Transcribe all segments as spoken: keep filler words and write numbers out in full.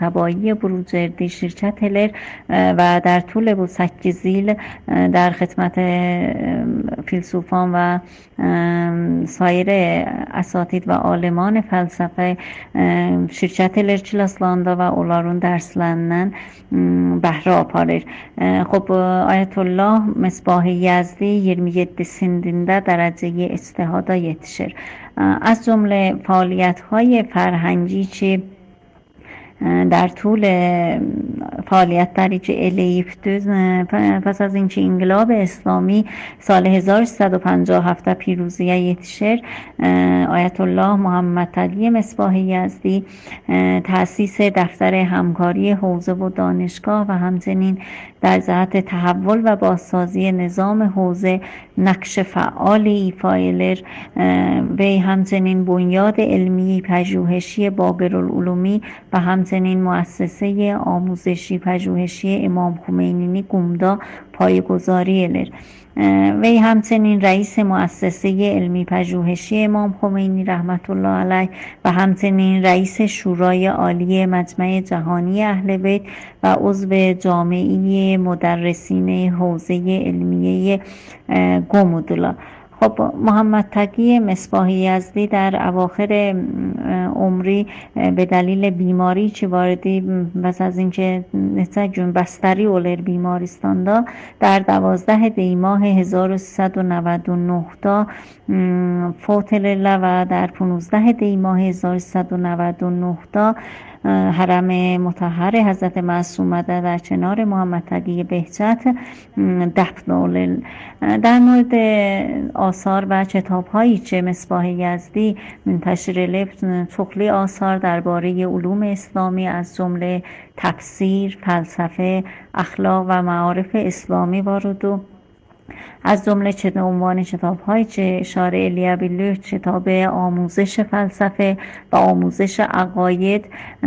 طبایی بروجردی شرکت هلر و در طول bu sekiz yıl در خدمت فیلسوفان و سایر اساتید و عالمان felsefe şirkət elər kilaslarında və onların dərslərindən bəhrə aparır. خب Ayətullah Misbah-ı Yezdi iyirmi yedisində dərəcəyə ictihada yetişir. از جمله فعالیت‌های فرهنگی که در طول فعالیت در ایچ الیفتوز پس از اینکه انقلاب اسلامی سال هزار و سیصد و پنجاه و هفت پیروزیه یتیشر آیت الله محمد تقی مصباح یزدی تأسیس دفتر همکاری حوزه و دانشگاه و همچنین در جهت تحول و بازسازی نظام حوزه نقش فعال ایفای و همچنین بنیاد علمی پژوهشی بابرالعلومی و همچنین مؤسسه آموزشی پژوهشی امام خمینی گمدا پایه‌گذاری الر وی همچنین رئیس مؤسسه علمی پژوهشی امام خمینی رحمت الله علیه و همچنین رئیس شورای عالی مجمع جهانی اهل بیت و عضو جامعه مدرسین حوزه علمیه گمودلا. خب محمد تقی مصباح یزدی در اواخر عمری به دلیل بیماری که واردی پس از اینکه نسجون بستری اولر بیمارستاندا در دوازده دی ماه هزار و سیصد و نود و نه تا فوت لله و در پانزده دی ماه هزار و سیصد و نود و نه تا حرم مطهر حضرت معصومه در کنار محمد تقی بهجت دفن اولر. در مورد آثار و کتاب هایی که مصباح یزدی منتشر لفت چخلی آثار درباره علوم اسلامی از جمله تفسیر، فلسفه، اخلاق و معارف اسلامی وارد و از جمله چه عنوان کتاب‌هایی که اشاره الیا بیلو کتاب آموزش فلسفه و آموزش عقاید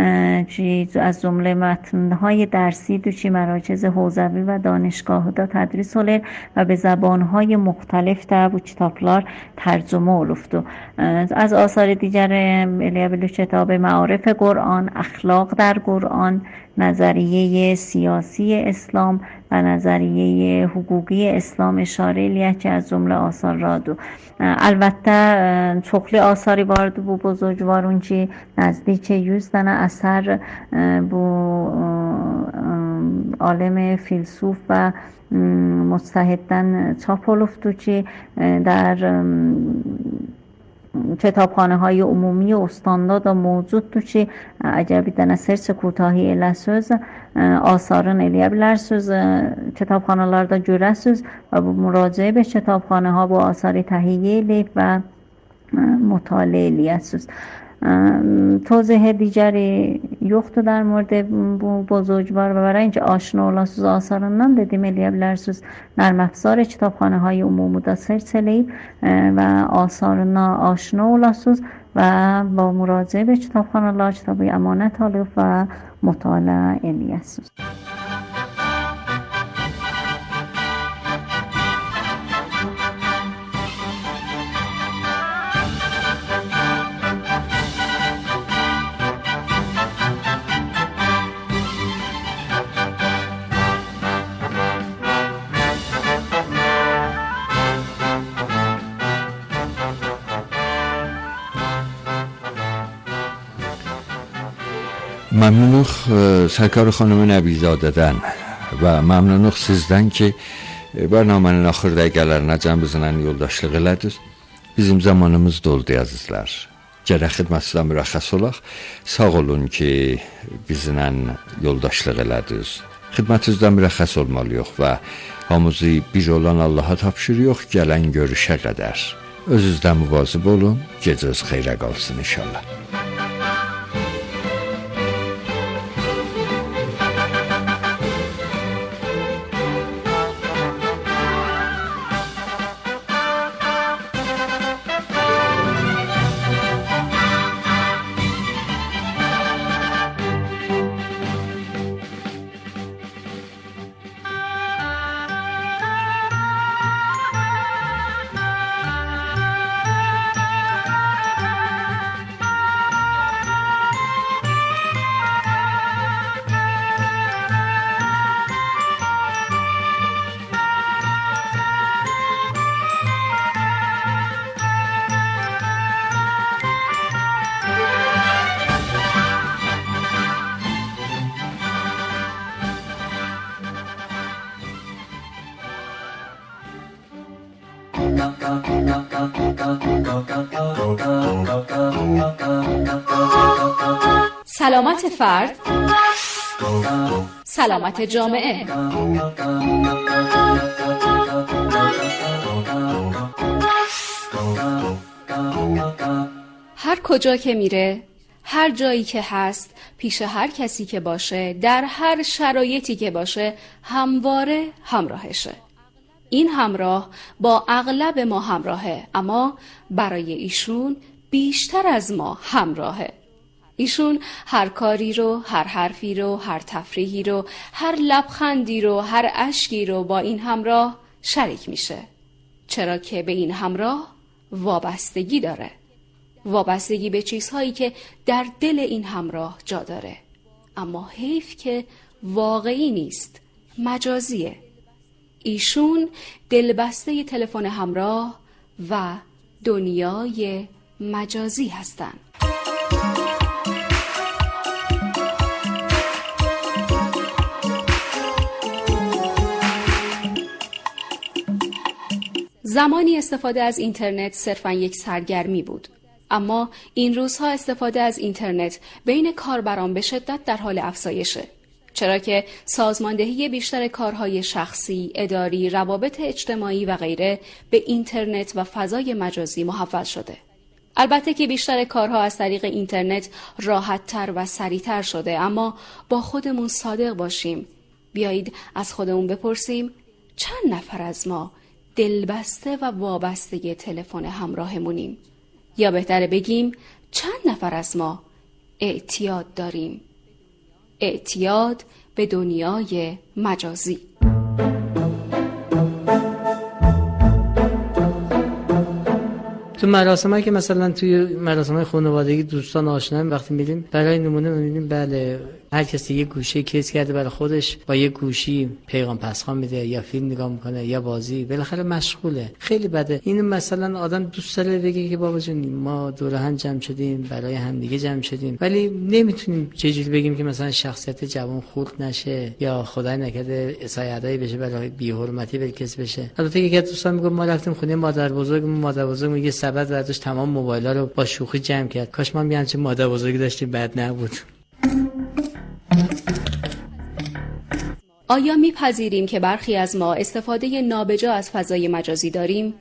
که از جمله متن‌های درسی دوچی مراکز حوزوی و دانشگاه دا تدریس اولر و به زبان‌های مختلف در bu kitaplar ترجمه oluftu. از آثار دیگر الیا بیلو کتاب معارف قرآن، اخلاق در قرآن، نظریه سیاسی اسلام و نظریه حقوقی اسلام اشاره الیا که از جمله آثار را دو. البته چخلی آثاری وارد بو بزرگوارون که نزدیک yüz tane اثر bu عالم فیلسوف و مجتهدان چاپ oluftu که در کتابخانه های عمومی استاندارد موجود تو که اگر بیدن سرچ کوتاهی الاسوز آثارın eleyebilirsiniz kitapxanalarda görəsiniz və bu müraciə به کتابخانه ها bu آثاری تهیه eləyib و مطالعه eləyəsiniz. توضیح دیگری yoxdur در مورد bu بزرگوار و برای اینکه آشنا olasınız آثارından dedim eləyə نرم افزار کتابخانه های عمومی da سرچ eləyib و آثارına آشنا olasınız و با مراجعه به کتابخانه‌lar کتابی امانت alıb و مطالعه eləyəsiniz. ممنونıq Sərkar xanım Nəbizadədən və məmnunluq sizdən ki, bərnamənin axır dəqiqələrinə cəm bizimlə yoldaşlıq elədiniz. Bizim zamanımız doldu əzizlər. Gərək xidmətinizdən mürəxxəs olaq. Sağ olun ki, bizimlə yoldaşlıq elədiniz. Xidmətinizdən mürəxxəs olmalıyıq və hamımızı bir olan Allaha tapşırıyıq gələn görüşə qədər. Özünüzdən müvazib olun, gecəniz xeyrə qalsın inşallah. سلامت فرد، سلامت جامعه. هر کجا که میره، هر جایی که هست، پیش هر کسی که باشه، در هر شرایطی که باشه، همواره همراهشه. این همراه با اغلب ما همراهه، اما برای ایشون بیشتر از ما همراهه. ایشون هر کاری رو، هر حرفی رو، هر تفریحی رو، هر لبخندی رو، هر اشکی رو با این همراه شریک میشه، چرا که به این همراه وابستگی داره. وابستگی به چیزهایی که در دل این همراه جا داره، اما حیف که واقعی نیست، مجازیه. ایشون دلبسته تلفن همراه و دنیای مجازی هستن. زمانی استفاده از اینترنت صرفاً یک سرگرمی بود، اما این روزها استفاده از اینترنت بین کاربران به شدت در حال افزایشه، چرا که سازماندهی بیشتر کارهای شخصی، اداری، روابط اجتماعی و غیره به اینترنت و فضای مجازی محول شده. البته که بیشتر کارها از طریق اینترنت راحت‌تر و سریع‌تر شده، اما با خودمون صادق باشیم. بیایید از خودمون بپرسیم چند نفر از ما دلبسته و وابسته تلفن همراهمونیم؟ یا بهتره بگیم چند نفر از ما اعتیاد داریم؟ اعتیاد به دنیای مجازی. تو مراسمایی که مثلا توی مراسمای خانوادگی دوستان آشنا وقتی میریم، برای نمونه میبینیم بله هر کسی یه گوشه کیس کرده برای خودش، با یه گوشی پیغام پسخان میده یا فیلم نگاه میکنه یا بازی، بالاخره مشغوله. خیلی بده. اینو مثلا آدم دوست داره بگه که بابا جون ما دور هم جمع شدیم، برای هم دیگه جمع شدیم، ولی نمیتونیم چجوری بگیم که مثلا شخصیت جوان خورد نشه یا خدای نکرده اسایدایی بشه، برای بی‌حرمتی به کسی بشه. البته یکی از دوستان میگه ما رفتیم خونه مادر بزرگمون، مادر بزرگمون یه سبد برداشت تمام موبایل‌ها رو با شوخی جمع کرد. کاش ما هم همچین مادر بزرگی داشتیم، بد نبود. آیا میپذیریم که برخی از ما استفاده نابجا از فضای مجازی داریم؟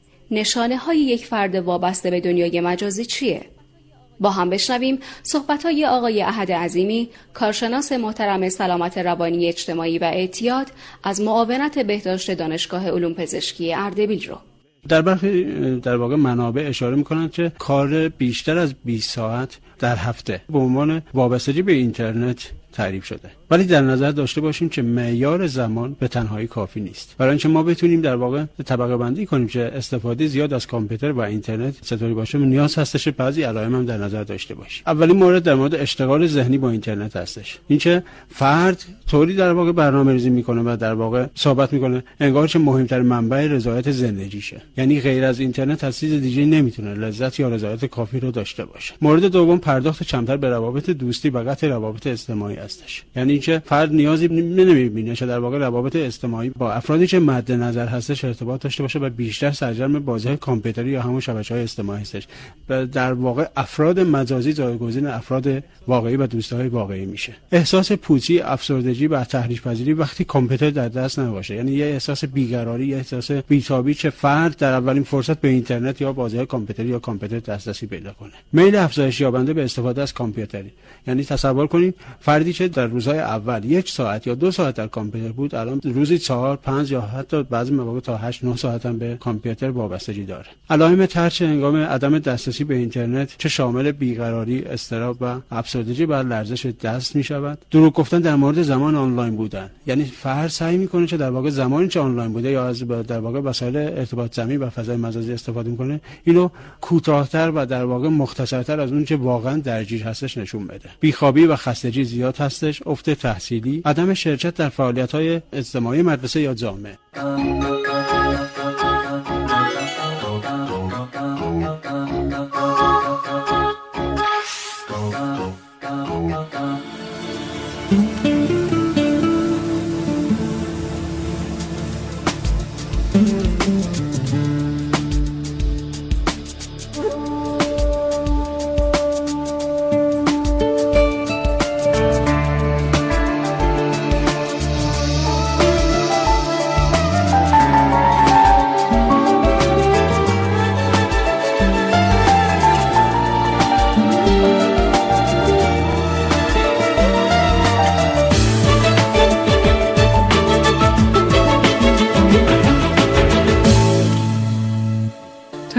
نشانه های یک فرد وابسته به دنیای مجازی چیه؟ با هم بشنویم صحبت‌های آقای احد عظیمی، کارشناس محترم سلامت روانی اجتماعی و اعتیاد از معاونت بهداشت دانشگاه علوم پزشکی اردبیل رو. در برخی در واقع منابع اشاره می‌کنند که کار بیشتر از بیست ساعت در هفته به عنوان وابستگی به اینترنت تعریف شده، ولی در نظر داشته باشیم که معیار زمان به تنهایی کافی نیست. برای اینکه ما بتونیم در واقع طبقه بندی کنیم که استفاده زیاد از کامپیوتر و اینترنت چطوری باشه، نیاز هستش بعضی علائم هم در نظر داشته باشیم. اولین مورد در مورد اشتغال ذهنی با اینترنت هستش. اینکه فرد طوری در واقع برنامه‌ریزی میکنه و در واقع ثابت میکنه انگار که مهمترین منبع رضایت زندگیشه، یعنی غیر از اینترنت از چیز دیگه نمیتونه لذت یا رضایت کافی رو داشته باشه. مورد دوم پرداخت کمتر به روابط دوستی و قطع روابط اجتماعی هستش، یعنی اینکه فرد نیازی نمیبینه که در واقع روابط اجتماعی با افرادی که مد نظر هستش ارتباط داشته باشه و بیشتر سرگرم بازی‌های کامپیوتری یا همون شبکه‌های اجتماعی هستش و در واقع افراد مجازی جایگزین افراد واقعی و دوستای واقعی میشه. احساس پوچی، افسردگی و تحریک‌پذیری وقتی کامپیوتر در دست نباشه، یعنی یه احساس بیقراری، یه احساس بی‌تابی که فرد در اولین فرصت به اینترنت یا بازی‌های کامپیوتری یا کامپیوتر دسترسی پیدا کنه. میل افزایش یابنده به استفاده از کامپیوتری، یعنی تصور کنید فردی که در روزهای اول یک ساعت یا دو ساعت در کامپیوتر بود، الان روزی چهار، پنج یا حتی بعضی مواقع تا هشت، نه ساعت هم به کامپیوتر وابستگی داره. علائم ترس هنگام عدم دسترسی به اینترنت که شامل بیقراری، اضطراب و افسردگی و لرزش دست می‌شود. دروغ گفتن در مورد زمان آنلاین بودن، یعنی فرد سعی می‌کنه که در واقع زمانی که آنلاین بوده یا از در واقع وسایل ارتباط جمعی و فضای مجازی استفاده می‌کنه، اینو کوتاه‌تر و در واقع مختصرتر از اون که واقعا درگیر هستش نشون بده. بیخوابی و خستگی زیاد هستش، افت تحصیلی، عدم شرکت در فعالیت‌های اجتماعی مدرسه یا جامعه.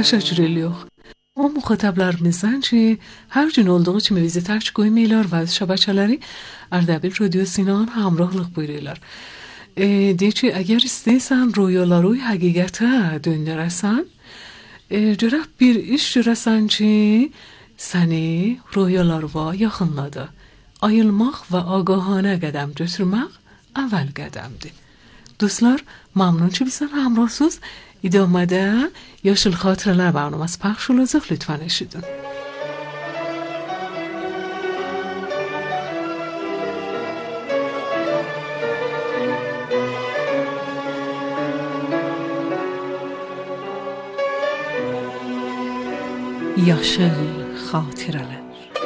şaşırılıyor. O muhataplarımızdan ki her gün olduğu için bizi takip koymuyorlar ve şabaçaları Ardabil Radyo Sinan hamrahlık buyuruyorlar. E, diye ki eğer isteysen rüyaları hakikate döndüresen, e, cürah bir iş cüresen ki seni rüyalarına yakınladı. Ayılmak ve agahane qədəm götürmek evvel qədəmdir. Dostlar, mamnun ki bizden hamrahsız. İdamada Yaşıl Xatirələr barnaməsi pəxş olacaq, lütfən eşidin. Yaşıl Xatirələr.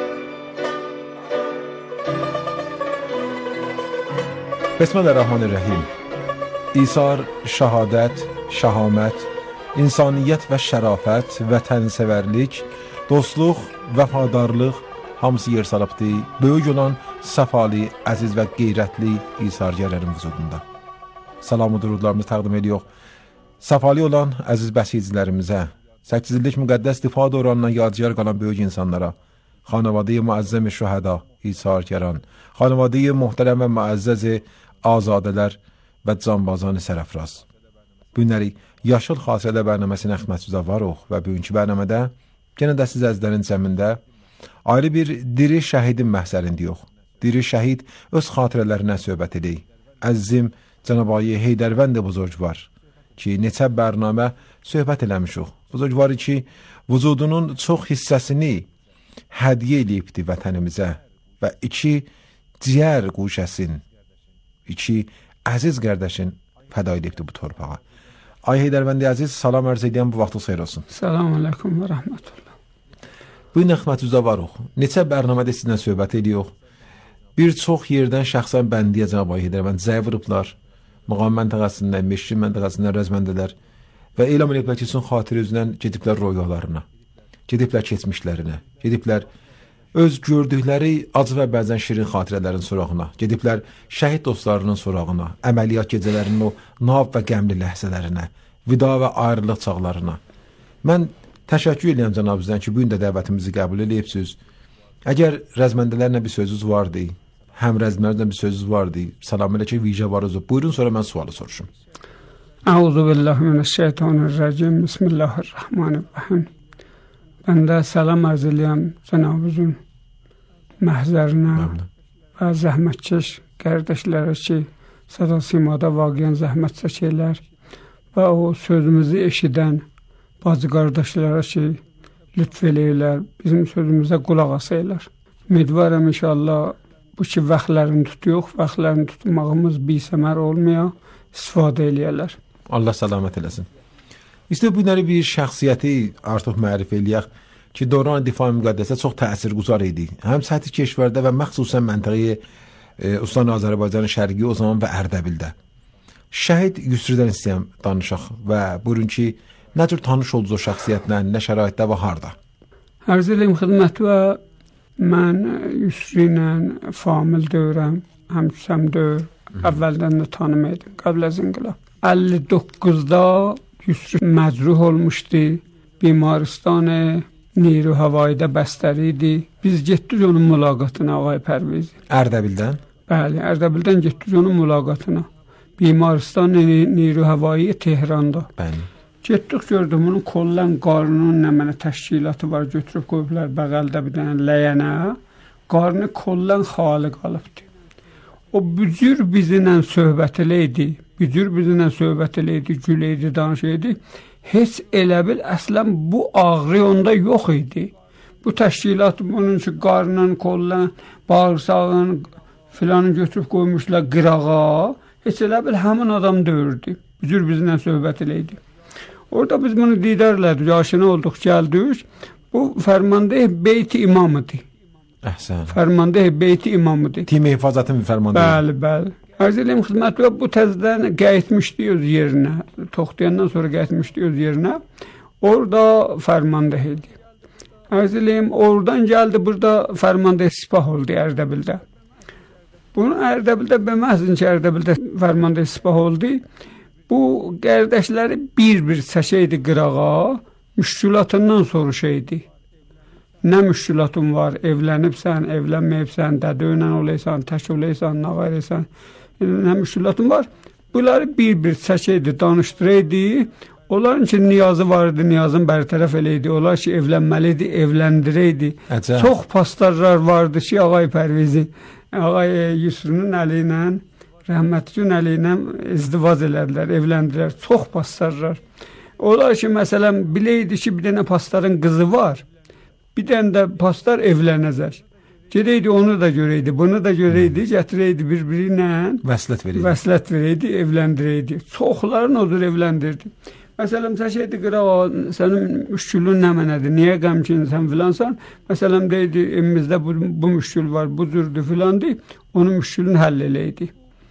Bismillahirrahmanirrahim. İsar, şəhadət, şəhamət, insaniyyət və şərafət, vətənsevərlik, dostluq, vəfadarlıq hamısı yer salıbdır. Böyük olan səfalı, əziz və qeyrətli İsargərlərin vücudunda. Salam və durudlarımızı təqdim edirik. Səfalı olan əziz bəsiclərimizə, səkkiz illik müqəddəs difa dövründən yadigar qalan böyük insanlara, xanəvadə-i müəzzəm şühəda, İsargəran, xanəvadə-i muhtərəm və müəzzəz azadələr və canbazan sərəfraz. Günləri Yaşıl Xatirələr bərnaməsinə xidmətinizdə varıq və bugünkü bərnamədə yenə də siz əzizlərin cəmində ayrı bir diri şəhidin məhzərindəyik. Diri şəhid öz xatirələrinə söhbət edir. Əzizim Cənab-ı Heydərvənd buzurgvar ki, neçə bərnamə söhbət eləmişik. Buzurgvarı ki, vücudunun çox hissəsini hədiyyə eləyibdir vətənimizə və iki ciyər quşəsin, iki əziz qardaşın fəda edibdir bu torpağa. Ay Heydərvəndi əziz, salam ərz edən bu vaxtı xeyir olsun. Salam aleykum və rəhmətullah. Bu nəxmətinizdə varıq. Neçə bərnamədə sizinlə söhbət edirik. Bir çox yerdən şəxsən bəndiyə Cənab-ı Heydərvənd zəy vurublar. Maqam məntəqəsindən, meşrin məntəqəsindən rəzməndələr və elam eləyiblər ki, son xatirə üzündən gediblər rüyalarına, gediblər keçmişlərinə, gediblər öz gördükləri acı və bəzən şirin xatirələrin sorağına, gediblər şəhid dostlarının sorağına, əməliyyat gecələrinin o nav və qəmli ləhzələrinə, vida və ayrılıq çağlarına. Mən təşəkkür edirəm cənabınızdan ki, bugün də dəvətimizi qəbul edibsiniz. Əgər rəzməndələrlə bir sözünüz vardı, həm rəzmlərlə bir sözünüz vardı, salam elə ki, vicə varız. Buyurun, sonra mən sualı soruşum. Əuzu billahi minəşşeytanirracim. Bismillahirrahmanirrahim. Ben de salam arz eləyəm cənabınızın məhzərinə və zəhmətkeş qardaşlara ki, Səda Simada vaqiən zəhmət çəkirlər və o sözümüzü eşidən bacı qardaşlara ki, lütf eləyirlər, bizim sözümüzə qulaq asaylar. Ümidvarım inşallah bu ki, vaxtlərini tutuyox, vaxtlərini tutmağımız bir səmər olmaya istifadə eləyərlər. Allah salamet eləsin. İstəyib bunları bir şəxsiyyəti artıq mərif eləyək ki, dövran difai müqəddəsə çox təsirgüzar idi. Həm səthi keşvərdə və məxsusən məntəqəyə e, Ustan Azərbaycanın şərqi o zaman və Ərdəbildə. Şəhid Yusridən istəyəm danışaq və buyurun ki, nə cür tanış oldunuz o şəxsiyyətlə, nə şəraitdə və harda? Arz eləyim xidmət və mən Yusri ilə famil dövrəm, həmsəm dövr, əvvəldən də tanımaydım, qəbl az inqilab. əlli doqquzda Yusri məcruh olmuşdu, bimaristan Niru Havayda bəstəri idi. Biz getdik onun mülaqatına Ağay Pərviz. Ərdəbildən? Bəli, Ərdəbildən getdik onun mülaqatına. Bimaristan Niru Havayı Tehranda. Bəli. Getdik gördüm onun kollan qarnının nə mənə təşkilatı var, götürüb qoyublar bəğəldə bir dənə ləyənə. Qarnı kollan xali qalıbdı. O bücür bizimlə söhbət eləydi. Bücür bizimlə söhbət eləydi, güləydi, danışıydı. Heç elə bil əslən bu ağrı onda yox idi. Bu təşkilat bunun üçün qarnın, kollan, bağırsağın filanı götürüb qoymuşlar qırağa. Heç elə bil həmin adam döyürdü. Bücür bizimlə söhbət eləydi. Orada biz bunu didarladık, yaşına olduq, gəldik. Bu Fərmandeh Beyti imamıdır. Əhsən. Fərmandeh Beyti imamıdır. Tim-i hifazatın Fərmandeh. Bəli, bəli. Arz eləyim xidmət və bu təzdən qayıtmışdı öz yerinə. Toxtayandan sonra qayıtmışdı öz yerinə. Orada Fərmandeh idi. Arz eləyim, oradan gəldi, burada Fərmandeh sipah oldu Ərdəbildə. Bunu Ərdəbildə bilməzdin ki, Ərdəbildə Fərmandeh sipah oldu. Bu qardaşları bir-bir çəkəydi qırağa müşkülatından soruşaydı. Nə müşkülatın var? Evlənibsən, evlənməyibsən, dədöylə olaysan, tək olaysan, nağayırsan. Nə müşkülatın var? Bunları bir-bir çəkəydi, danışdıraydı. Onların ki, niyazı vardı, niyazın bərtərəf eləydi. Onlar ki, evlənməliydi, evləndirəydi. Əcəb. Çox pastarlar vardı ki, Ağay Pərvizi, Ağay Yusrunun əli ilə, rəhmətgün əli ilə izdivaz elədilər, evləndirilər. Çox pastarlar. Onlar ki, məsələn, biləydi ki, bir dənə pastarın qızı var. Bir dənə də pastar evlənəcək. Gedəydi, onu da görəydi, bunu da görəydi, gətirəydi bir-biri ilə. Vəslət verəydi. Vəslət verəydi, evləndirəydi. Çoxların odur evləndirdi. Məsələn, çəkəydi, qırağa, sənin müşkülün nə mənədir, niyə qəmkinsən filansan? Məsələn, deydi, evimizdə bu, bu müşkül var, bu cürdür filan deyib, onun müşkülünü həll eləydi.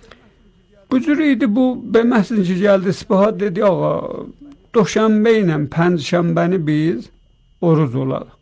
Bu cür idi, bu, bəməhsin ki, gəldi, Sipahat dedi, ağa, Doşənbə ilə Pəncşənbəni biz oruz olarıq.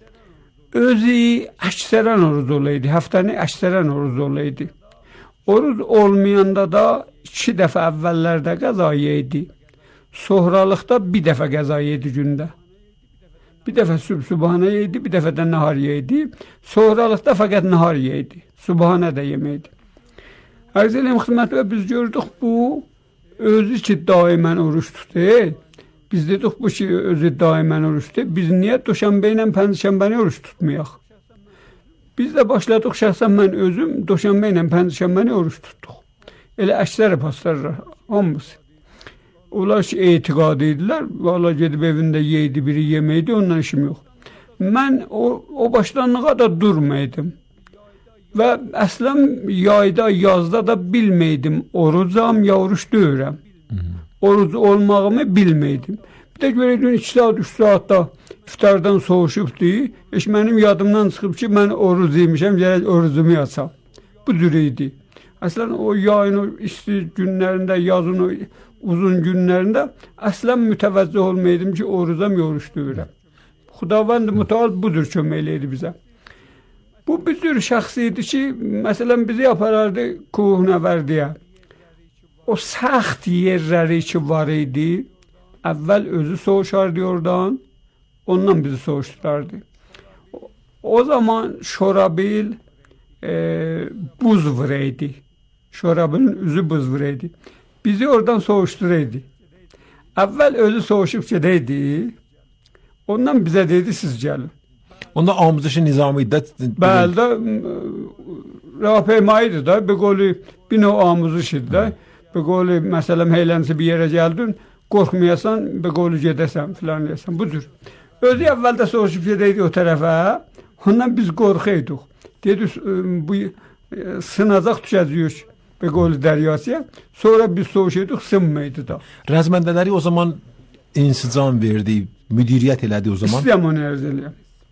Özü əksərən oruz olaydı, həftəni əksərən oruz olaydı. Oruz olmayanda da iki dəfə əvvəllərdə qəza yeydi. Sohralıqda bir dəfə qəza yeydi gündə. Bir dəfə sübh-sübhanə yeydi, bir dəfə də nahar yeydi. Sohralıqda fəqət nahar yeydi, sübhanə də yeməydi. Ərz eləyim xidmətlə biz gördük bu, özü ki daimən oruç tutur. Biz dedik bu ki, özü daimən oruç tutur. Biz niyə Doşənbə ilə Pəncşənbəni oruç tutmayaq? Biz də başladıq, şəxsən mən özüm Doşənbə ilə Pəncşənbəni oruç tutduq. Elə əksəri pastarlar, hamısı. Onlar ki, etiqad idilər, valla gedib evində yeydi, biri yeməydi, ondan işim yox. Mən o, o başlanlığa da durmaydım. Və əslən yayda, yazda da bilməydim, orucam ya oruç deyirəm. Oruc olmağımı bilməydim. Bir də görəydin iki saat, üç saatda iftardan soğuşubdu. Eş mənim yadımdan çıxıb ki, mən oruc yemişəm, gərək orucumu yatsam. Bu cür idi. Əslən o yayın, o isti günlərində, yazın o uzun günlərində əslən mütəvəccüh olmaydım ki, orucam ya oruç deyirəm. Xudavənd mütəal budur kömək eləyirdi bizə. Bu bir cür şəxsi idi ki, məsələn bizi aparardı Kuhnəvərdiyə. O səxt yerləri ki var idi, əvvəl özü soğuşardı oradan, ondan bizi soğuşturardı. O, o zaman Şorabil e, buz vuraydı. Şorabilin üzü buz vuraydı. Bizi oradan soğuşturaydı. Əvvəl özü soğuşub gedəydi, ondan bizə dedi, siz gəlin. Onda amuzuşu nizami iddət... Bəli də, rapeymaydı da, bir qolu bir növ amuzuş idi da. Bir qolu, məsələn, heylənsi bir yerə gəldin, qorxmayasan, bir qolu gedəsən, filan deyəsən, budur. Özü əvvəldə soğuşub gedəydi o tərəfə, ondan biz qorxaydıq. Dedi, bu sınacaq düşəcəyik bir qolu dəryasıya, sonra biz soğuşaydıq, sınmaydı da. Rəzməndələri o zaman insicam verdi, müdiriyyət elədi o zaman? İstəyəm onu ərz eləyəm.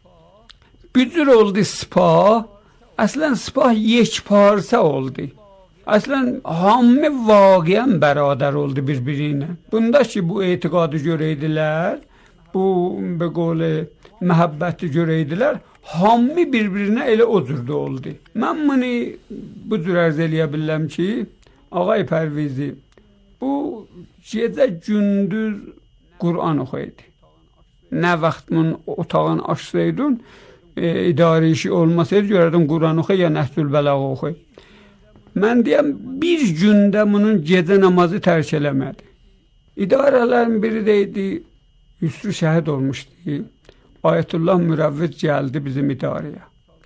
Bir cür oldu Sipah, əslən Sipah yekparça oldu. Əslən, hamı vaqiən bərabər oldu bir-birinə. Bunda ki, bu etiqadı görəydilər, bu, bir qolu, məhəbbəti görəydilər, hamı bir-birinə elə o cürdə oldu. Mən bunu bu cür ərz eləyə biləm ki, Ağay Pərvizi, bu gecə gündüz Qur'an oxuydu. Nə vaxt bunun otağını açsaydın, e, idarə işi olmasaydı, görərdin Qur'an oxuy, ya Nəhcül Bəlağı oxuy. Mən deyəm, bir gündə bunun gecə namazı tərk eləmədi. İdarələrin biri deydi, Yusru şəhid olmuşdu. Ayətullah Mürəvvit gəldi bizim idarəyə.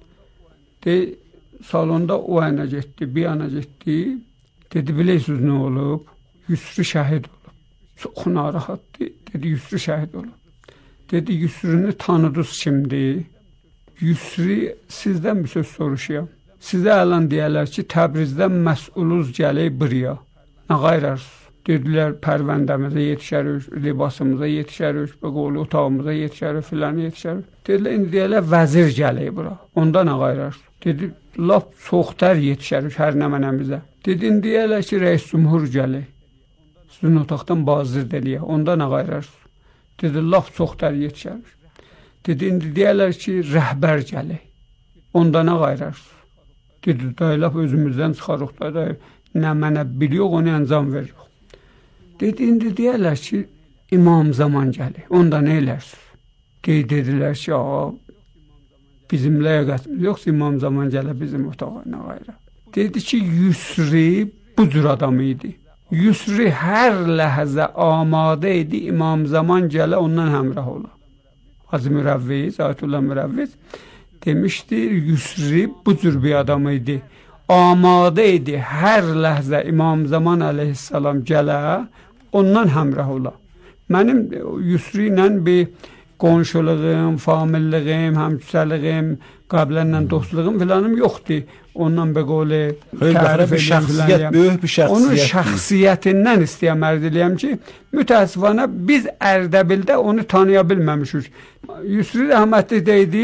De, salonda o yana getdi, bir yana getdi. Dedi, bilirsiniz nə olub? Yusru şəhid olub. Çox narahatdı. Dedi, Yusru şəhid olub. Dedi, Yusrunu tanıdınız kimdir? Yusru sizdən bir söz soruşuyam. Sizə əlan deyərlər ki, Təbrizdən məsuluz gələk buraya. Nə qayrarsınız? Dedilər, pərvəndəmizə yetişərik, libasımıza yetişərik, qolu otağımıza yetişərik, filan yetişərik. Dedilər, indi deyərlər, vəzir gələk bura. Onda nə qayrarsınız? Dedi, lap çoxtər yetişərik hər nə mənəmizə. Dedi, indi deyərlər ki, rəis cumhur gələk. Sizin otaqdan bazır deliyə. Onda nə qayrarsınız? Dedi, lap çoxtər yetişərik. Dedi, indi deyərlər ki, rəhbər gələk. Onda nə qayrarsınız? Dedi, dayılaq özümüzdən çıxarıq da, nə mənə biliyor, onu əncam veririk. Dedi, indi deyərlər ki, İmam zaman gəlir. Onda nə elərsiniz? Qeyd dedilər ki, ağa, bizim ləyaqətimiz yoxsa imam zaman gələ bizim otağa, nə qayra. Dedi ki, Yusri bu cür adam idi. Yusri hər ləhzə amadə idi, imam zaman gələ ondan həmrah ola. Hacı Mürəvviz, Ayətullah Mürəvviz demişdir, Yusri bu cür bir adam idi. Amadə idi, hər ləhzə imam zaman əleyhissalam gələ, ondan həmrah ola. Mənim Yusri ilə bir qonşuluğum, familliğim, həmküsəliğim, qabilənlə dostluğum filanım yoxdur. Ondan bir qoli tərif bir şəxsiyyət, böyük bir şəxsiyyət. Onun şəxsiyyətindən istəyəm ərz eləyəm ki, mütəəssifانه biz Ərdəbildə onu tanıya bilməmişik. Yusri rəhmətli deydi,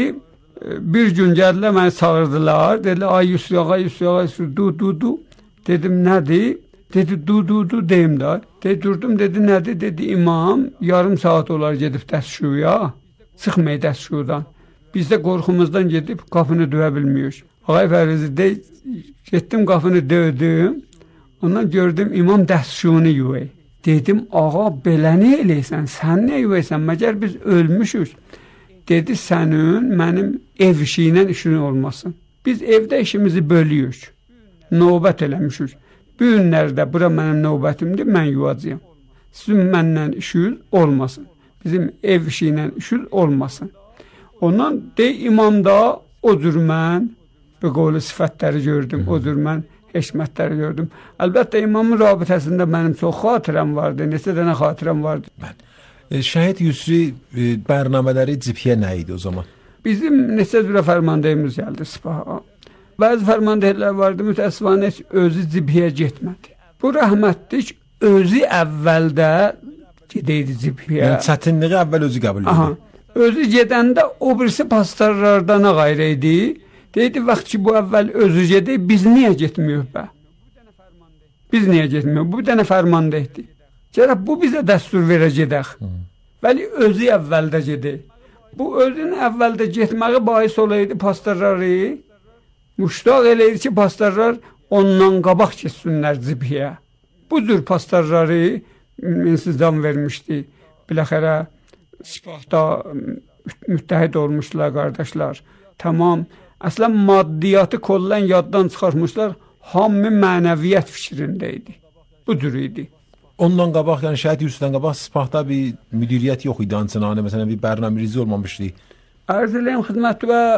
bir gün gəldilər, məni çağırdılar. Dedilər, ay Yusri ağa, Yusri ağa, Yusri, du, du, du. Dedim, nədir? Dedi, du, du, du, deyim da. Dedi, durdum, dedi, nədir? Dedi, imam, yarım saat olar gedib dəstşuya, çıxmayı dəstşudan. Biz də qorxumuzdan gedib qapını döyə bilmiyoruz. Ağay Fərizi de, getdim qapını döydüm, ondan gördüm, imam dəstşunu yuvey. Dedim, ağa, belə nə eləysən, sən nə yuveysən, məgər biz ölmüşüz. Dedi, sənin mənim ev işi ilə işin olmasın. Biz evdə işimizi bölüyoruz. Növbət eləmişik. Bu günlərdə bura mənim növbətimdir, mən yuvacıyam. Sizin məndən işiniz olmasın. Bizim ev işi ilə işiniz olmasın. Ondan de, imam da o cür mən bu qolu sifətləri gördüm, o cür mən hikmətləri gördüm. Əlbəttə, imamın rabitəsində mənim çox xatirəm vardı, neçə dənə xatirəm vardı. Mən. Şəhid Yusri bərnamələri cibhiyə nə idi o zaman? Bizim neçə cürə fərmandəyimiz gəldi Sipaha. Bəzi fərmandəylər vardı, mütəəssifانه heç özü cibhiyə getmədi. Bu rəhmətlik özü əvvəldə gedəydi cibhiyə. Yəni çətinliyi əvvəl özü qəbul edirdi. Özü gedəndə o birisi pastorlardan qayrı idi. Deydi, vaxt ki bu əvvəl özü gedək, biz niyə getmiyoruz bə? Biz niyə getmiyoruz? Bu bir dənə fərmandəydi. Gərək bu bizə dəstur verəcək. Vəli özü əvvəldə gedək. Bu özünün əvvəldə getməyi bahis olaydı pastorları. Müştaq eləyir ki, pastorlar ondan qabaq keçsinlər cibhiyə. Bu cür pastorları insizam vermişdi. Biləxərə Sipahda müttəhid olmuşlar qardaşlar. Tamam. Əslən maddiyatı kollan yaddan çıxartmışlar. Hamı mənəviyyət fikrindəydi. Bu cür idi. Ondan qabaq, yəni Şəhid Yusridən qabaq Sipahda bir müdiriyyət yox idi ançınanə, məsələn bir bərnamələrizi olmamışdı. Ərz eləyim xidmət və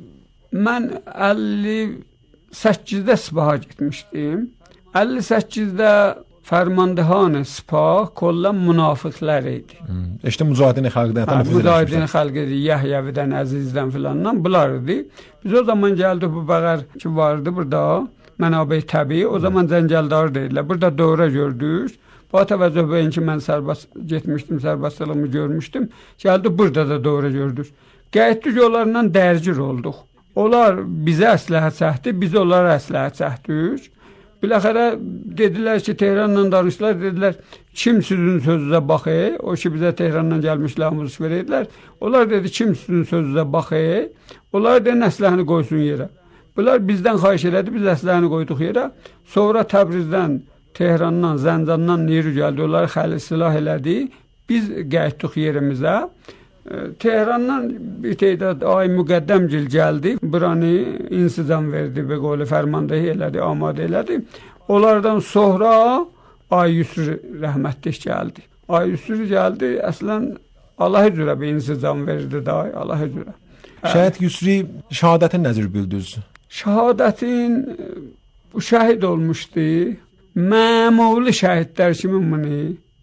mən əlli səkkizdə Sipaha getmişdim. əlli səkkizdə Fərmandihan Sipah kollan münafiqlər idi. Hmm. İşte Mücahidin xalqdan, Mücahidin xalqı idi, Yəhyəvidən, Əzizdən filandan bunlar idi. Biz o zaman gəldik bu bəğər ki vardı burada, Mənabə-i Təbii, o zaman Cəngəldar deyirlər. Burada dövrə gördük. Bu təvəzzüh bəyin ki, mən sərbəst getmişdim, sərbəstliyimi görmüşdüm. Gəldik burada da dövrə gördük. Qayıtdıq onlarla dərgir olduq. Onlar bizə əsləhət çəkdi, biz onlara əsləhət çəkdik. Biləxərə dedilər ki, Tehranla danışdılar, dedilər, kim sizin sözünüzə baxı? O ki, bizə Tehrandan gəlmişlər, müzik verirdilər. Onlar dedi, kim sizin sözünüzə baxı? Onlar dedi, əsləhəni qoysun yerə. Bunlar bizdən xahiş elədi, biz əsləhəni qoyduq yerə. Sonra Təbrizdən, Tehrandan, Zəncandan neyru gəldi, onları xəli silah elədi. Biz qayıtdıq yerimizə. Tehrandan bir teydad ay müqəddəmgil gəldi. Buranı insizam verdi, bir qolu fərmandehi elədi, amadə elədi. Onlardan sonra Ay Yusri rəhmətlik gəldi. Ay Yusri gəldi, əslən Allah üzrə bir insizam verdi da, Allah üzrə. Şəhid Yusri şəhadətin nəzir bildiniz? Şəhadətin bu şəhid olmuşdu. Məmuli şəhidlər kimi bunu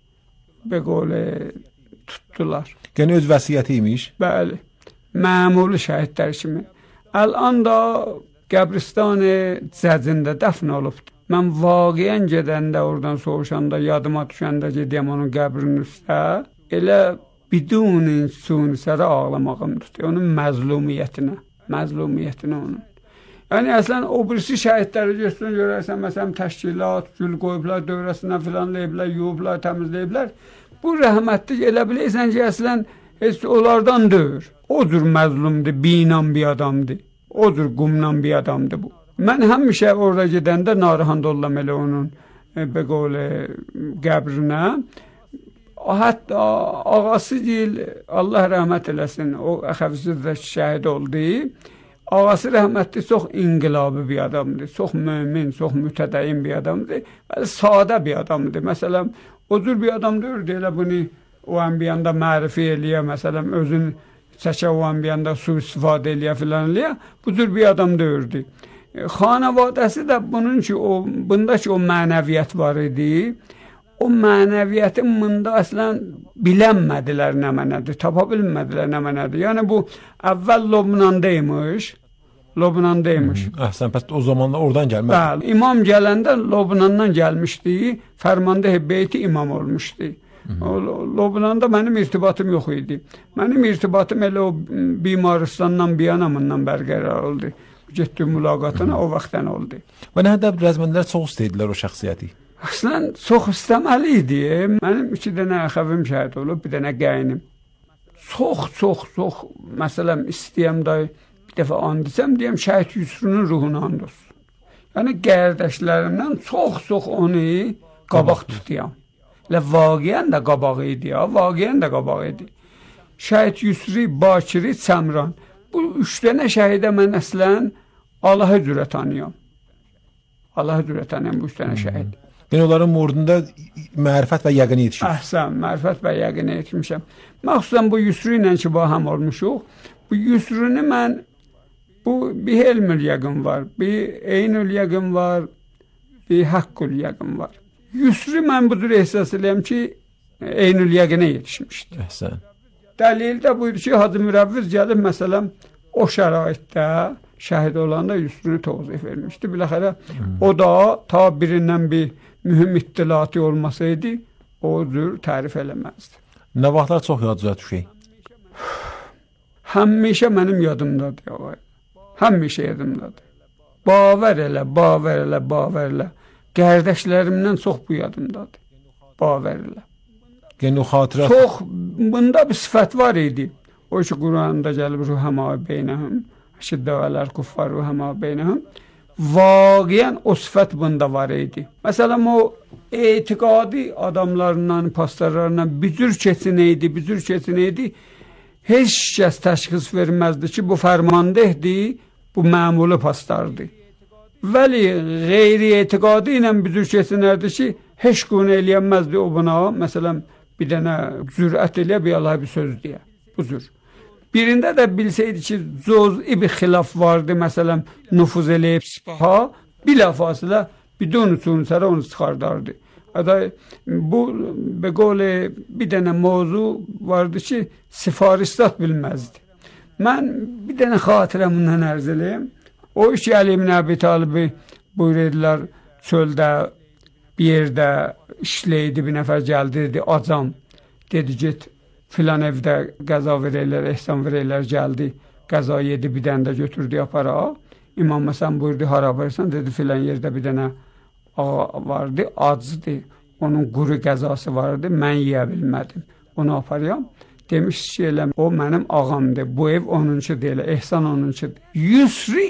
bir qolu tutdular. Yəni öz vəsiyyəti imiş? Bəli, məmuli şəhidlər kimi. Əl-an da qəbristan-ı Cəcində dəfn olubdur. Mən vaqiən gedəndə, oradan soğuşanda, yadıma düşəndə gedəyəm onun qəbrinin üstə, elə bidun suni sərə ağlamağım tutdu. Onun məzlumiyyətinə, məzlumiyyətinə onun. Yəni, əslən, o birisi şəhidləri göstərən görərsən, məsələn, təşkilat, gül qoyublar, dövrəsindən filan leyiblər, yuvublar, təmizləyiblər. Bu rəhmətlik elə biləysən ki, əslən, heç onlardan deyir. O cür məzlumdur, binan bir adamdır. O cür qumdan bir adamdır bu. Mən həmişə orada gedəndə narihand ollam elə onun, be qolu, qəbrinə. Hətta ağası deyil, Allah rəhmət eləsin, o Əxəvizdə şəhid oldu. Ağası rəhmətli çox inqilabi bir adamdır, çox mömin, çox mütədəyin bir adamdır, və sadə bir adamdır. Məsələn, o cür bir adam deyirdi, elə bunu o ənbiyanda mərifə eləyə, məsələn, özün çəkə o ənbiyanda su istifadə eləyə filan eləyə, bu cür bir adam deyirdi. Xanavadəsi də bunun ki, o, bunda ki, o mənəviyyət var idi. O mənəviyyətin bunda əslən bilənmədilər nə mənədir, tapa bilmədilər nə mənədir. Yəni bu əvvəl Lobnandaymış, Lobnandaymış. Əhsən, pəs o zaman oradan gəlmədi. Bəli, imam gələndə Lobnandan gəlmişdi, Fərmanda Beyti imam olmuşdu. O, Lobnanda mənim irtibatım yox idi. Mənim irtibatım elə o Bimaristandan, Biyanamından bərqərar oldu. Getdi mülaqatına, o vaxtdan oldu. Və nə hədəb rəzmənlər çox istəydilər o şəxsiyyəti? Əslən, çox istəməli idi. Mənim iki dənə əxəvim şəhid olub, bir dənə qəyinim. Çox, çox, çox, məsələn, istəyəm da bir dəfə and desəm, deyəm, şəhid Yusrunun ruhuna and olsun. Yəni, qərdəşlərimdən çox, çox onu qabaq tutuyam. Elə vaqiən də qabağı idi ya, vaqiən də qabağı idi. Şəhid Yusri, Bakiri, Çəmran. Bu üç dənə şəhidə mən əslən Allah'a cürə tanıyam. Allah'a cürə tanıyam bu üç dənə şəhid. Yəni onların murdunda mərifət və yəqini yetişir. Əhsən, mərifət və yəqini yetişmişəm. Məxsusən bu Yusri ilə ki, bahəm olmuşuq. Bu Yusrini mən, bu bir elmül yəqin var, bir eynül yəqin var, bir haqqül yəqin var. Yusri mən bu cür ehsas eləyəm ki, eynül yəqinə yetişmişdir. Əhsən. Dəlil də buydu ki, Hacı Mürəvviz gəlib, məsələn, o şəraitdə şəhid olanda Yusrini təvzih vermişdi. Biləxərə, hmm. o da ta birindən bir mühüm ittilatı olmasaydı, o cür tərif eləməzdi. Nə vaxtlar çox yadcıya düşək? Həmişə mənim yadımdadır. Həmişə yadımdadır. Bavər elə, bavər elə, bavər elə. Qərdəşlərimdən çox bu yadımdadır. Bavər elə. Yəni o xatirət... Çox, bunda bir sifət var idi. O ki, Quranda gəlib ruhəma beynəhəm, şiddəvələr kuffar ruhəma beynəhəm. Vaqiən o sifət bunda var idi. Məsələn, o etiqadi adamlarından, pastorlarından bir cür keçinəydi, bir cür keçinəydi. Heç kəs təşxis verməzdi ki, bu fərmandehdi, bu məmulu pastardı. Vəli qeyri etiqadi ilə bir cür keçinərdi ki, heç qunu eləyənməzdi o buna. Məsələn, bir dənə zürət eləyə, bir Allah bir söz deyə. Bu cür. Birində də bilsəydi ki, cüz'i bir xilaf vardı, məsələn, nüfuz eləyib sipaha, bilafasılə bidon üçün sərə onu çıxardardı. Hətta bu, be qoli, bir dənə mövzu vardı ki, sifaristat bilməzdi. Mən bir dənə xatirəmdən ərz eləyim. O iki Ali ibn Əbi Talibi buyur edilər, çöldə, bir yerdə işləydi, bir nəfər gəldi, dedi, acam, dedi, get, filan evdə qəza verəylər, ehsan verəylər, gəldi, qəza yedi, bir dənə də götürdü yapara. İmam məsələn buyurdu, hara verirsən, dedi, filan yerdə bir dənə ağa vardı, acdı, onun quru qəzası vardı, mən yeyə bilmədim, onu aparayam. Demiş ki, elə, o mənim ağamdır, bu ev onuncu deyil, ehsan onuncudur. Yusri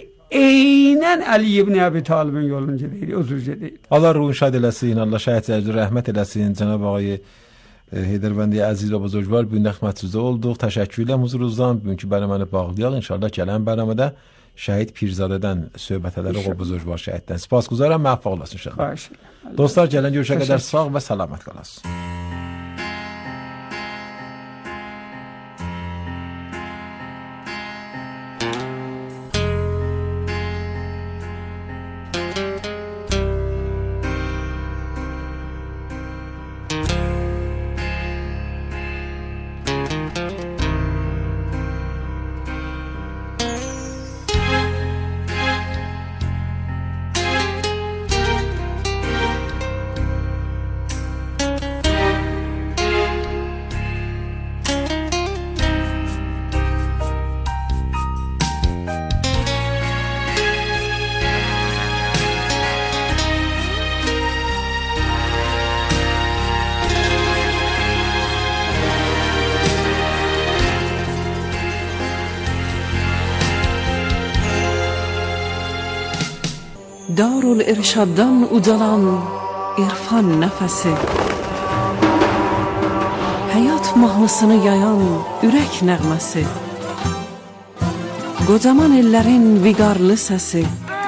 eynən Əli ibn Əbi Talibin yolunca deyil, o cürcə deyil. Allah ruhun şad eləsin, Allah şəhid cəzir rəhmət eləsin, Cənab ağayı Heydərbəndi əziz və buzurgvar, bugün xidmətinizdə olduq. Təşəkkürlə huzurunuzdan bugünkü bərnaməni bağlayaq. İnşallah gələn bərnamədə şəhid Pirzadədən söhbət edərik, o buzurgvar şəhiddən. Sipasgüzarəm, məvfəq olasın inşallah. Dostlar, gələn görüşə qədər sağ və salamat qalasın. Darülirşaddan ucalan irfan nəfəsi, Umut mahnısını yayan ürək nəğməsi, qocaman ellərin viqarlı səsi,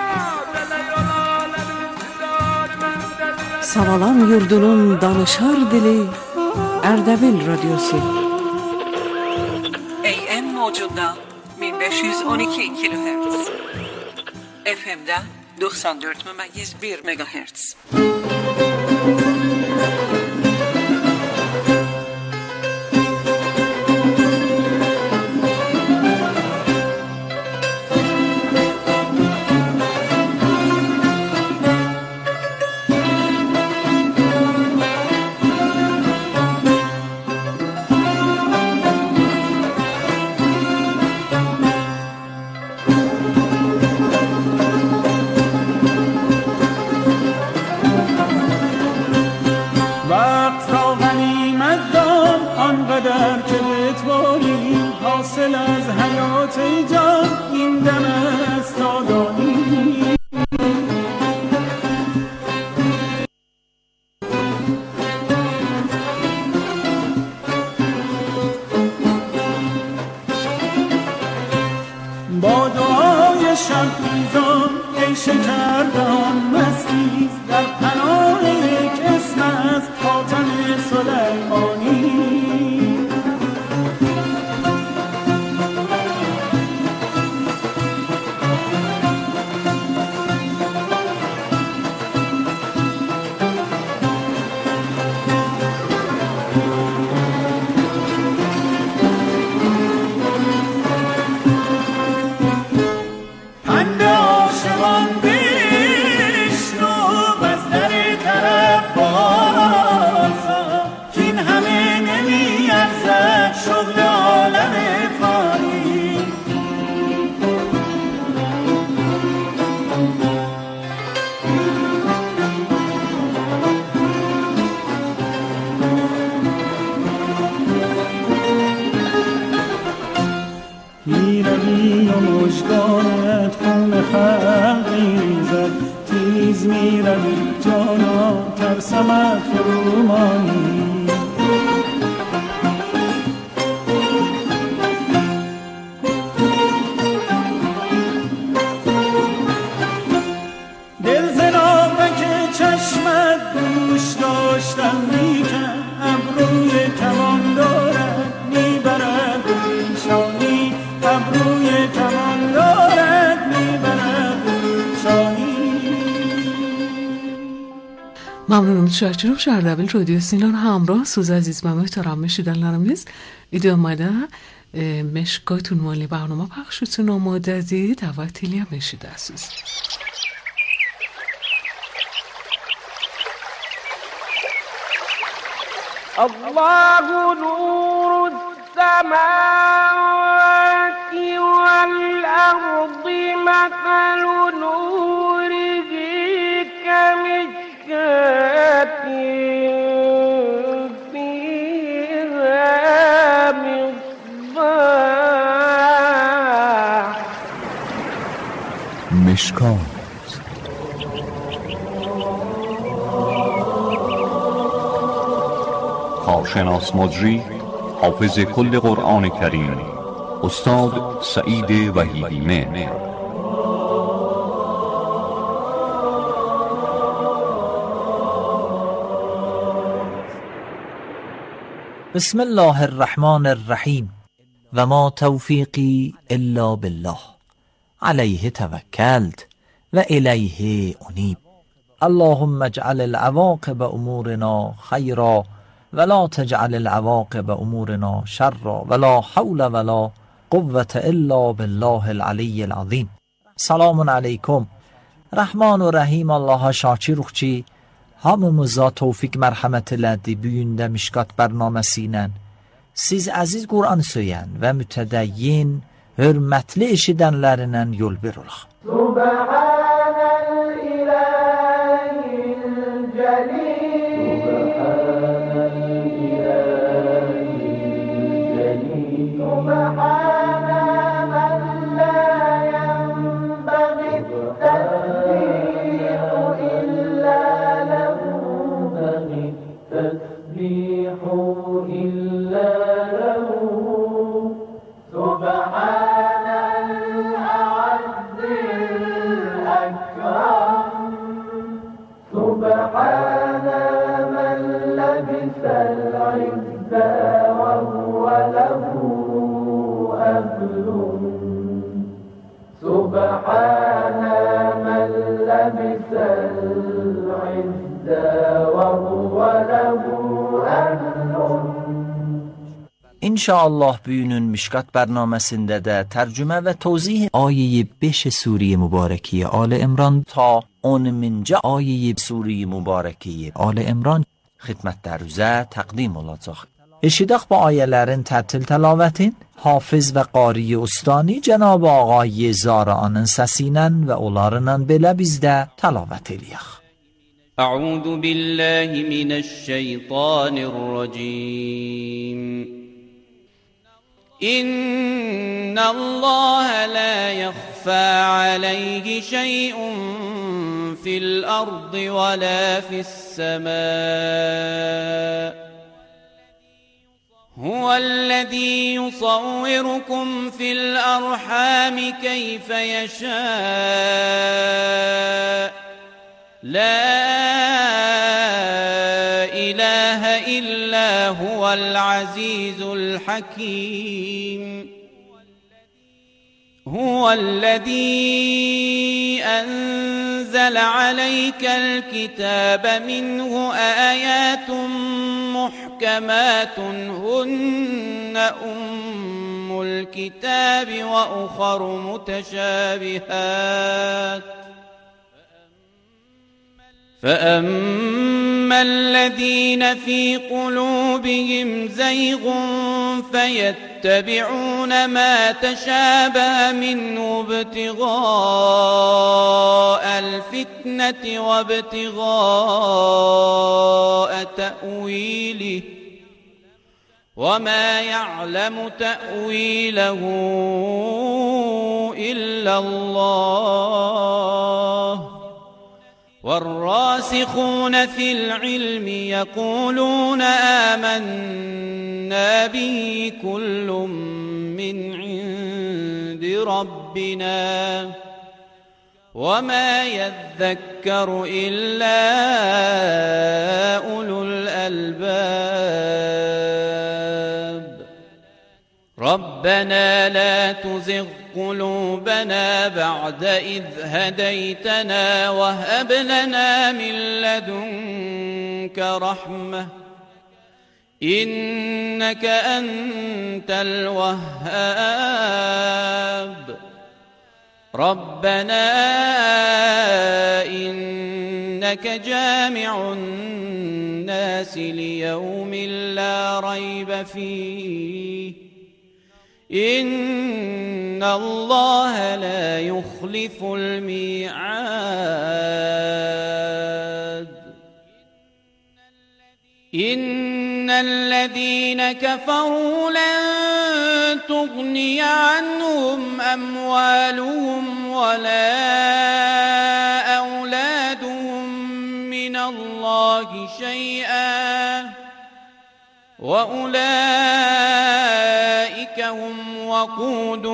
Savalan yurdunun danışar dili, Ərdəbil radyosu. A M mocunda bin beş yüz on iki kilohertz, F M'da doksan dört memeyiz bir megahertz. Məmnunum şəkərəm Ərdəbil Radio Sinan همراهsuz əziz və möhtərəm eşidənlərimiz. İdamada e, Meşkot ünvanlı برنامه پخش üçün آماده‌اید. دعوت eləyəm eşidəsiz. الله نور السماوات والأرض مثل نوره كمشكاة فيها مصباح مشکات کارشناس مجری حافظ کل قرآن کریم استاد سعید وحیدی مهر. بسم الله الرحمن الرحیم و ما توفیقی الا بالله علیه توکلت و الیه انیب. اللهم اجعل العواقب امورنا خیرا ولا تجعل العواقب امورنا شرا ولا حول ولا قوة الا بالله العلی العظیم. سلام علیکم. Rəhman və Rəhim Allaha şakir ki, hamımıza tövfiq mərhəmət elədi bu gündə Mişkat bərnaməsi ilə. Siz əziz Qur'an söyən və mütədəyyin, hörmətli eşidənlərindən yol bir olaq. Subhanəl ilahil cəlil, Subhanəl ilahil cəlil, Subhanə mən lə yənbəği təsbihu illə ləhu bəği təsbihu illə سبحان من لبث العز وهو له أهل سبحان من لبث العز وهو له أهل. İnşallah büyünün Mişkat برنامesinde de tercüme ve tozih ayeyi beş Sure Mübarekiye Al İmran ta onuncu ayeyi Sure Mübarekiye Al İmran xidmətlərinizə təqdim olacaq. Eşidək bu ayələrin tətil təlavetin Hafiz ve Qari Ustani Cenab-ı Ağay Zara'nın səsiyle ve onlarla belə bizdə təlavet eləyək. A'udhu billahi mineşşeytanirracim. إن الله لا يخفى عليه شيء في الأرض ولا في السماء هو الذي يصوركم في الأرحام كيف يشاء لا إله إلا هو العزيز الحكيم هو الذي أنزل عليك الكتاب منه آيات محكمات هن أم الكتاب وأخر متشابهات فأما الذين في قلوبهم زيغ فيتبعون ما تشابه منه ابتغاء الفتنة وابتغاء تأويله وما يعلم تأويله إلا الله والراسخون في العلم يقولون آمنا به كل من عند ربنا وما يذكر إلا أولو الألباب ربنا لا تزغ قلوبنا بعد إذ هديتنا وهب لنا من لدنك رحمة إنك أنت الوهاب ربنا إنك جامع الناس ليوم لا ريب فيه إن الله لا يخلف الميعاد إن الذين كفروا لن تغني عنهم أموالهم ولا أولادهم من الله شيئا وأولئك هم وقود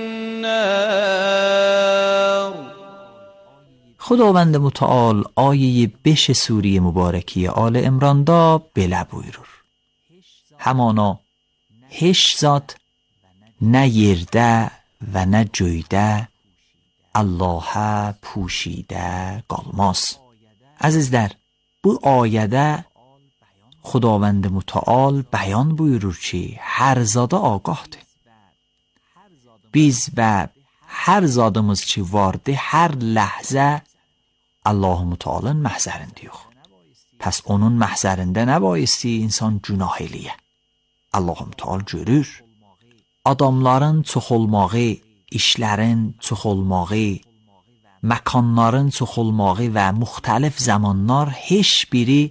النار. خداوند متعال آیه beş سوره مبارکی آل عمران دا belə buyurur. Həmana heç zat nə yerdə və nə göydə Allah'a پوشیده qalmaz. Əzizlər, bu ayədə خداوند متعال بیان buyurur ki hər zada ağahdır. Biz və hər zadımız ki vardı hər ləhzə Allah-u Mütealın məhzərindəyik. Pəs onun məhzərində nə bayisi insan günah eləyə. Allah-u Müteal görür. Adamların çox olmağı, işlərin çox olmağı, məkanların çox olmağı və müxtəlif zamanlar heç biri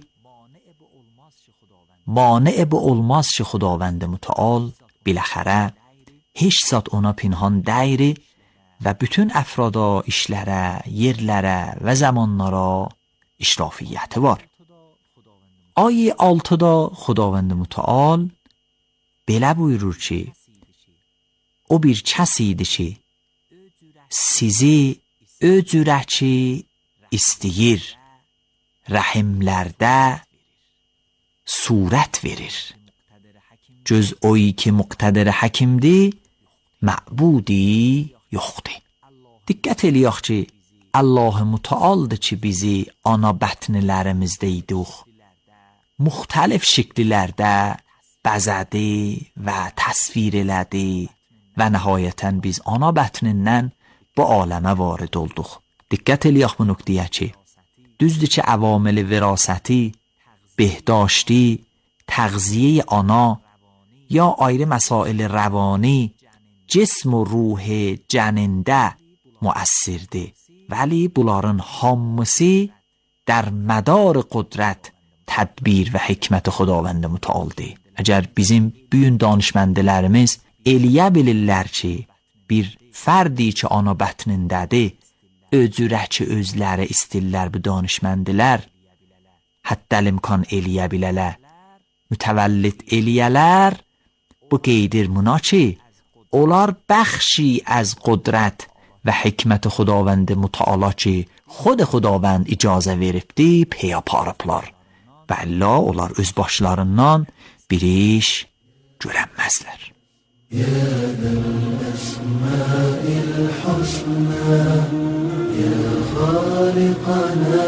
مانع به olmaz ki خداوند متعال بالاخره heç zat ona pinhan deyri və bütün əfrada, işlərə, yerlərə və zamanlara işrafiyyəti var. Ayı altıda خداوند متعال belə buyurur ki o bir kəsidir ki sizi öcürəki istəyir rahimlərdə surət verir. Cüz oy ki muqtədir həkimdir, məbudi yoxdur. Diqqət eləyək ki, Allah-ı Mütealdır ki, bizi ana bətnilərimizdə idik. Müxtəlif şəkillərdə bəzədi və təsvir elədi və nəhayətən biz ana bətnindən bu aləmə varid olduq. Diqqət eləyək bu nöqtəyə ki, düzdür ki, əvamil virasəti, بهداشتی، تغذیه آنا یا ayrı مسائل روانی جسم و روح جننده مؤثرdir. ولی bunların hamısı در مدار قدرت tədbir və hikmət Xudavənd mütəaldır. Əgər bizim büyün danışməndilərimiz eləyə bilirlər ki, bir fərdi ki ana bətnindədir, öcürə ki özləri istirlər bu danışməndilər, hətta imkan eləyə bilələr, mütəvəllid eləyələr, bu qeydir muna ki, onlar bəxşi az qudrət və hikmət Xudavənd mütəala ki, xud Xudavənd icazə veribdi, peya parıblar. Və Allah onlar öz başlarından bir iş görənməzlər. Ya dəl-əsmâil husnə, ya xaliqana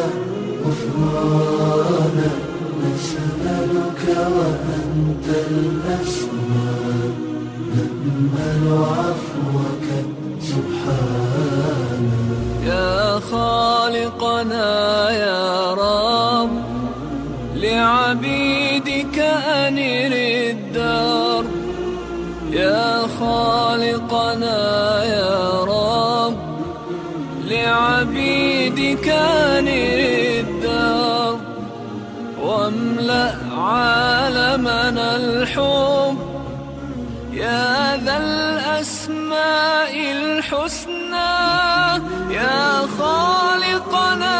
غفرانا نسألك وأنت الأسماء نأمل عفوك سبحانا يا خالقنا يا رب لعبيدك أنر الدار يا خالقنا يا رب لعبيدك أنر الدار واملأ عالمنا الحب يا ذا الأسماء الحسنى يا خالقنا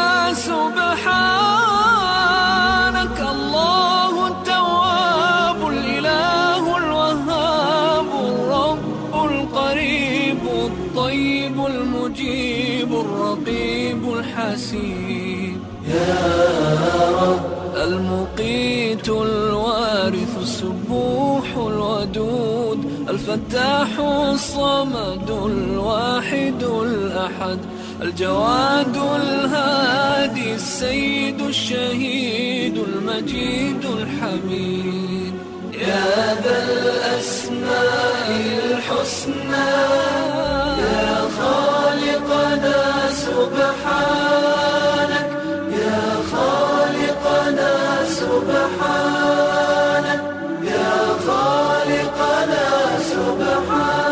سبحانك الله التواب الإله الوهاب الرب القريب الطيب المجيب الرقيب الحسيب يا رب المقيت الوارث السبوح الودود الفتاح الصمد الواحد الأحد الجواد الهادي السيد الشهيد المجيد الحميد يا ذا الأسماء الحسنى يا خالقنا سبحانك يا خالقنا سبحانك يا خالقنا سبحانك.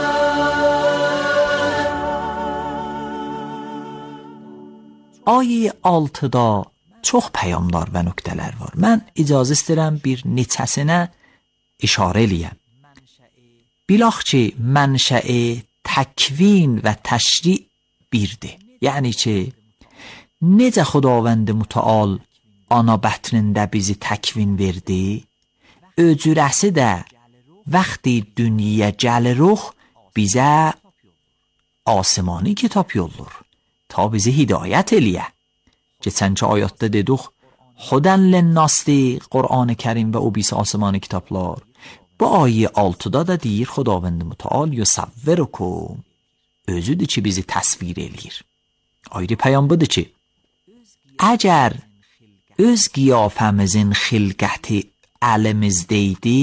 Ayı altıda çox peyamlar və nöqtələr var. Mən icazə istəyirəm bir neçəsinə işarə eləyəm. Bilaq ki, mənşəi təkvin və təşri birdir. Yəni ki, necə Xudavənd mütəal ana bətnində bizi təkvin verdi, öcürəsi də vəxti dünyaya gəliruq bizə asmani kitab yollur ta bizi hidayət eləyə. Keçənki ayətdə dedik, Hudən linnasdi Qur'an-ı Kərim və o bisi asmani kitablar. Bu ayı altıda da deyir Xudavənd mütəal yusavvirukum, özüdür ki bizi təsvir eləyir. Ayrı peyam budur ki, əgər öz qiyafəmizin xilqəti əlimizdəydi,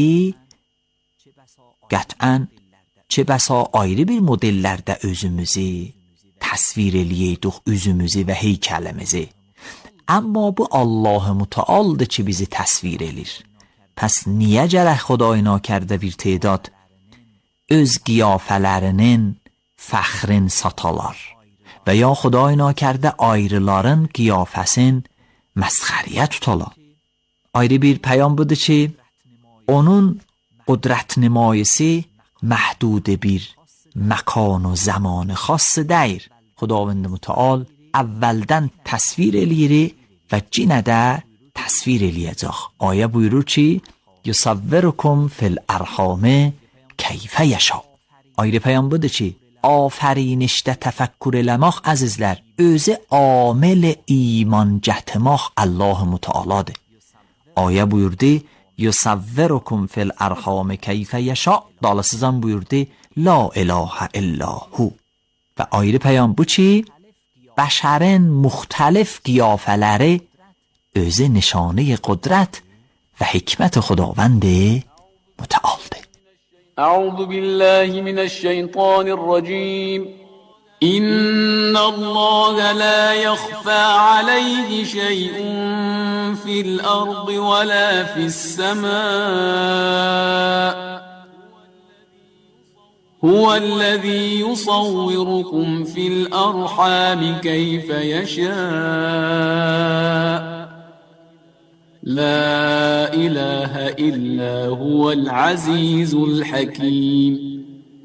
qətvən ki bəsa ayrı bir modellərdə özümüzü təsvir eləyəydik, üzümüzü və heykəlimizi. Amma bu Allah-ı Mütealdır ki bizi təsvir elir. Pəs niyə gərək Xuday nakərdə bir tedad öz qiyafələrinin fəxrin satalar və ya Xuday nakərdə ayrıların qiyafəsin məsxəriyə tutalar. Ayrı bir peyam budur ki, onun qudrət nümayisi məhdud bir məkan و زمان خاص deyir. Xudavənd mütəal əvvəldən təsvir eləyir və cinə də təsvir eləyəcək. Ayə buyurur ki, yusavvirukum fil ərham keyfə yəşa. Ayrı peyam budur ki, afərینişdə təfəkkür eləmək əzizlər özü amel iman cəhtimah Allah Mütealadır. Ayə buyurdu, yusavvirukum fil arham keyfe yasha. Dalasızan buyurdu, la ilahe illa hu. Və ayrı peyam bu ki, bəşərin müxtəlif qiyafələri özü nişanə qudret və hikmət Xudavənd mütəaldır. Əuzu billahi mineşşeytanirracim. إن الله لا يخفى عليه شيء في الأرض ولا في السماء هو الذي يصوركم في الأرحام كيف يشاء لا إله إلا هو العزيز الحكيم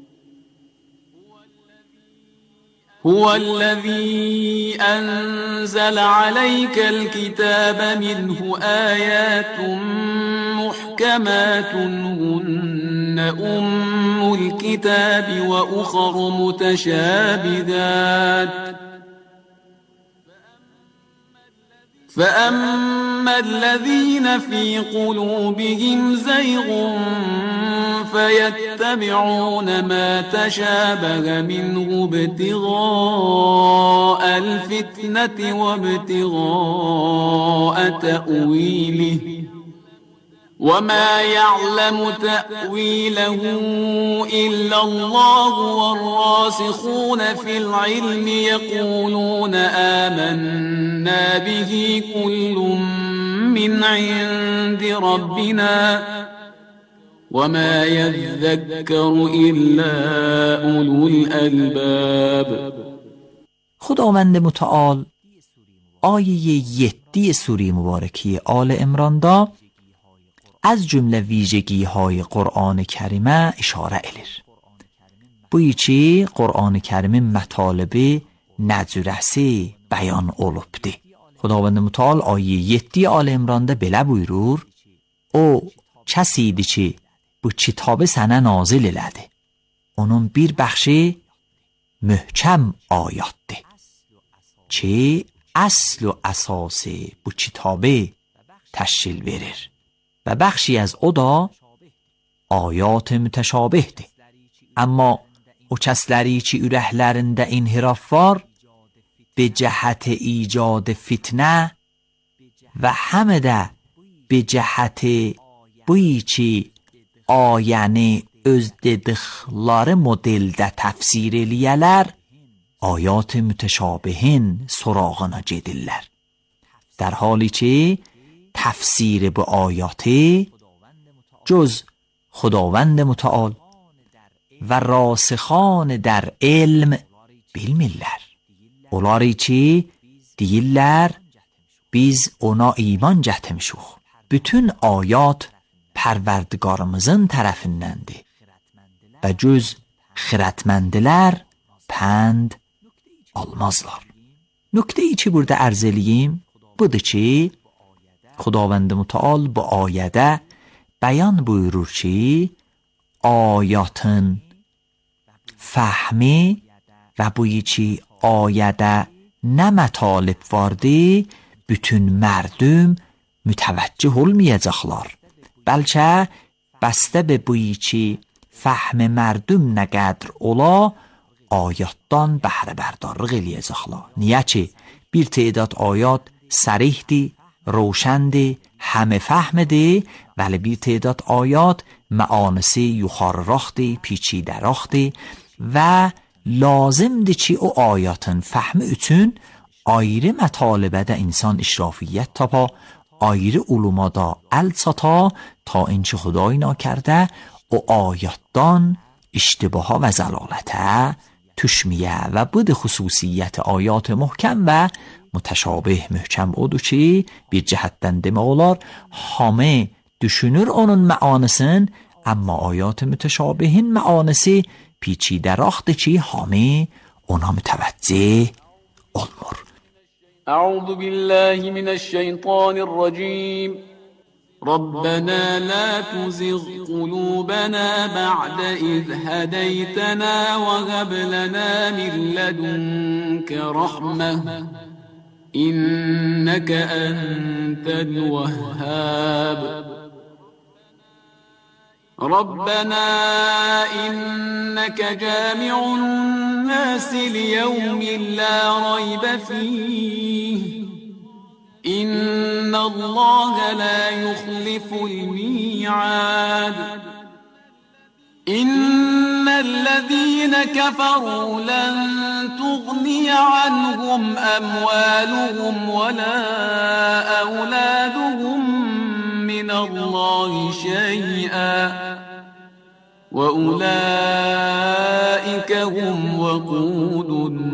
هو الذي أنزل عليك الكتاب منه آيات محكمات هن أم الكتاب وأخر متشابهات فأما الذين في قلوبهم زيغ فيتبعون ما تشابه منه ابتغاء الفتنة وابتغاء تأويله وما يعلم تأويله إلا الله والراسخون في العلم يقولون آمنا به كل من عند ربنا وما يذكر إلا أولو الألباب. خداوند متعال آیه یدی سوره مبارکی آل عمران دا از جمله ویژگی های قرآن کریمه اشاره ایلر. بوی چی قرآن کریم مطالب نجرسی بیان olubdi. خداوند متعال آیه یدی آل عمران da belə buyurur: O kəs idi ki bu kitabı sənə nazil elədi. Onun bir bəxşi möhkəm ayatdır ki əsl و əsas bu kitabı təşkil verir. و بخشی از او دا آیات müteşabihdir. Amma o kəsləri ki ürəklərində inhiraf var به جهت ایجاد فتنه و همه ده به جهت بویی ki ayəni öz dedikləri modeldə təfsir eləyələr ayat-ı müteşabihin sorağına gedirlər. در حالی که تفسیر به آیات جز خداوند متعال و راسخان در علم bilmirlər. Onları ki deyirlər biz ona iman gətirmişik. Bütün ayat Pərverdigarımızın tərəfindəndir. Və cüz xirətməndilər pənd almazlar. Nükteyi ki burada ərz eləyim budur ki خداوند متعال bu ayədə bəyan buyurur ki ayatın fəhmi və buyi ki ayədə nə mətalib vardı bütün mərdüm mütəvəccih olmayacaqlar. Bəlkə bəstə be buyi ki fəhm mərdüm nə qədr ola ayatdan bəhrə bərdarlıq eləyəcəklar. Niyə ki bir تعداد ayat sərihdir, روشنده همه فهمده ولی bir تعداد آیات معانسی yuxarıraxdı, پیچیدəraxdı və lazımdır ki o ayatın fəhmi üçün ayrı mətalibədə insan işrafiyyət tapa, ayrı ulumada əl çata ta inki Xuday nakərdə o ayatdan iştibaha və zəlalətə düşməyə və budur xüsusiyyət ayat محکم və müteşabih möhkəm odur ki bir cəhətdən demək olar hamı düşünür onun məanısın amma ayat müteşabihin məanısı پیچیده‌راخته ki hamı ona mütəvəccih olmur. أعوذ بالله من الشيطان الرجيم ربنا لا تزغ قلوبنا بعد إذ هديتنا وهب لنا من لدنك رحمة إنك أنت الوهاب ربنا إنك جامع الناس ليوم لا ريب فيه إن الله لا يخلف الميعاد إن الذين كفروا لن تغني عنهم أموالهم ولا أولادهم من الله شيئا وأولئك هم وقود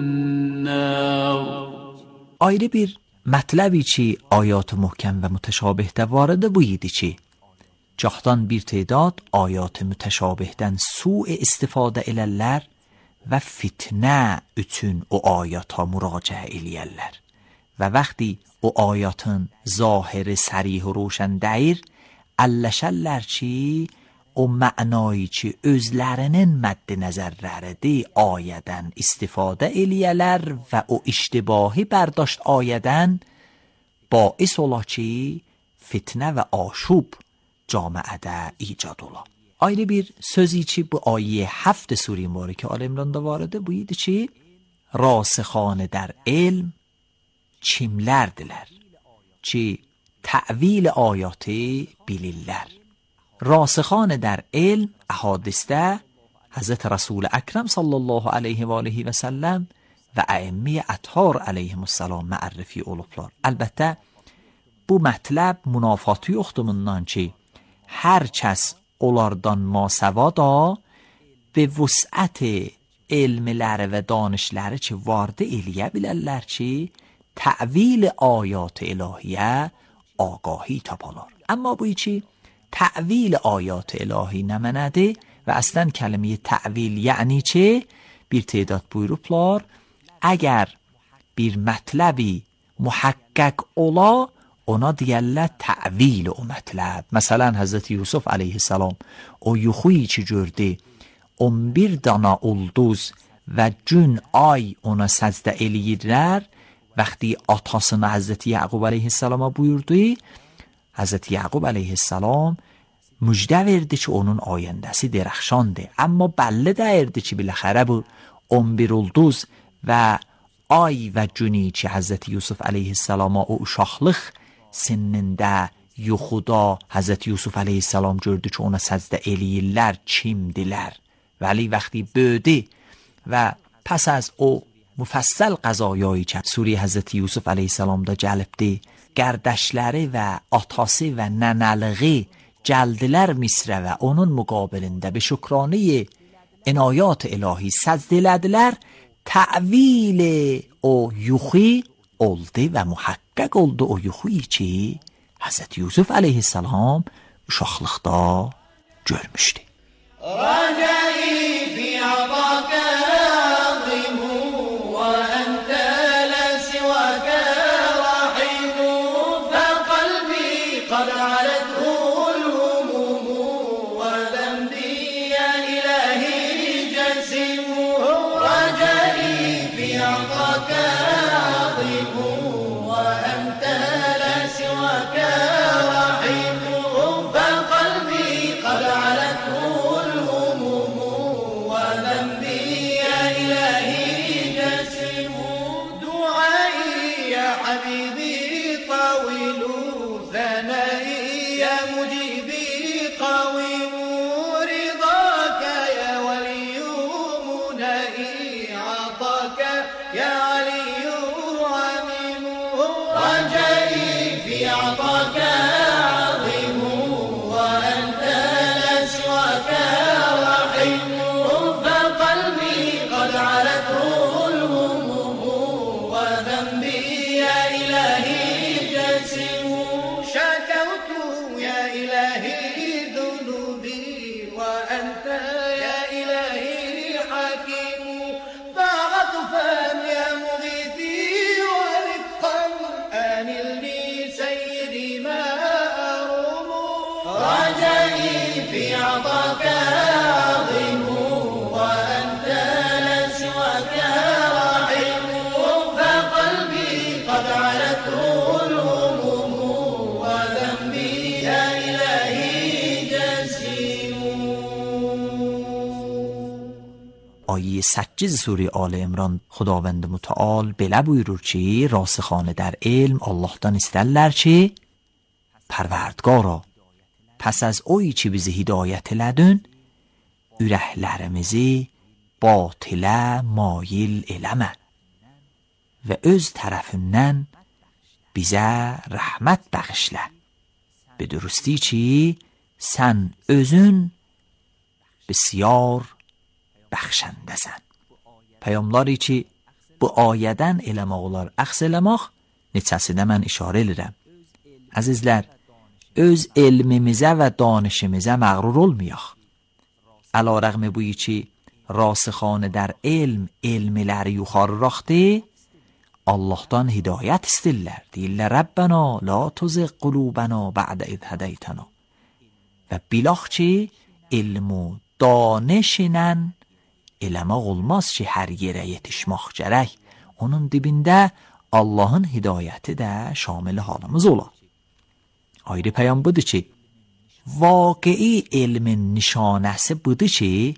النار. Ayrı bir mətləb ki, ayat möhkəm və mütəşabihdə varıdı bu idi ki, cahdan bir tedad ayat mütəşabihdən su-i istifadə elərlər və fitnə üçün o ayata müraciə eləyərlər. Və vaxtı o ayatın zahiri sərih و روشن dəyir, əlləşərlər ki, o mənayı ki, özlərinin məddi nəzərləridir, ayədən istifadə eləyərlər və o iştibahi bərdاشت ayədən باعث ola ki, fitnə və aşub camiədə icad ola. Ayrı bir sözü ki, bu ayə هفت سوره مبارکه آل عمران'da vardı, bu idi ki, راسخان در علم kimlərdirlər ki, təvil ayatı bilirlər. راسخان در علم احادیثdə حضرت رسول اکرم صلی الله علیه و آله و سلم و ائمه اطهار علیهم السلام معرفی olublar. Əlbəttə bu mətləb münafatı yoxdur bundan ki, hər kəs onlardan masavada به وسعت علمləri və danışları ki vardı eləyə bilərlər ki, təvil ayat الهیه آگاهی tapalar. Amma bu ki təvil ayat ilahi nəmənədir və əslən kəlməyə təvil yəni ki, bir tedad buyurublar, əgər bir mətləbi muhaqqaq ola, ona deyərlər təvil o mətləb. Məsələn, Həzrət Yusuf aleyhissalam o yuxuyu ki gördü, on bir dana ulduz və gün ay ona səcdə eləyirlər, vəxti atasına Həzrət Yaqub aleyhissalama buyurdu, Həzrət Yaqub aleyhissalam müjdə verdi ki, onun ayəndəsi dərəxşandır. Amma bəlli dəyirdi ki, biləxərə bu on bir ulduz və ay və günü ki, Həzrət Yusuf aleyhissalama o uşaqlıq sinnində yuxuda Həzrət Yusuf aleyhissalam gördü ki, ona səcdə eləyirlər, kimdilər. Vəli vəxti bödü və pəs az o müfəssəl qəzayایی ki, Suriyə Həzrət Yusuf aleyhissalamda gəlibdi, gərdəşləri və atası və nənəliği gəldilər Misrə və onun müqabilində bir şükraniyə inayat ilahi səcdə elədilər, təvil o yuxu oldu və muhaqqaq oldu o yuxuyu ki, Həzrət Yusuf aleyhissalam uşaqlıqda görmüşdü. رجائي في عطاك عظيم وأنت لا سواك رحيم فقلبي قد علته الهموم وذنبي يا إلهي جسيم رجائي في عطاك عظيم وأنت لا سواك رحيم فقلبي قد علته حبيبي طاول ثنائي يا مجيبي قويم رضاك يا ولي منائي عطاك يا علي عميم رجائي في عطاك عظيم وأنت لا سواك رحيم فقلبي قد علته الهموم وذنبي شكوت يا إلهي ذنوبي وأنت يا إلهي حكيم فعطفا يا مغيثي ورفقا أنلني سيدي ما رجائي في عطاك عظيم وأنت لا سواك رحيم فقلبي قد علته الهموم وذنبي يا إلهي جسيم. آیه سجز سوره آل عمران Xudovand mutaol belə buyurur ki, rasixanə در علم Allah'tan istərlər ki, Pərverdigara, pəs az oyi ki bizi hidayət elədin, ürəklərimizi batilə mail eləmə və öz tərəfindən bizə rəhmət bəxşlə. Be درستی ki, sən özün بسیار bəxşəndəsən. Peyğəmbərləri ki, bu ayədən eləmək olar, əxs eləmək, neçəsində mən işarə edirəm. Əzizlər, öz elmimizə və danışımızə məğrur olmayaq. Əlarəğmi bu ki, rasixanə در elm, elmiləri yuxarıraxdı, Allah'tan hidayət istirlər. Deyirlər, Rəbbənə, la tuziq qulubənə bə'də iz hədəytənə. Və bilaq ki, elmu danışla eləmək olmaz ki, hər yerə yetişmək gərək. Onun dibində Allah'ın hidayəti də şamil halımız olar. Ayrı peyam budur ki, vaqi'i elmin nişanəsi budur ki,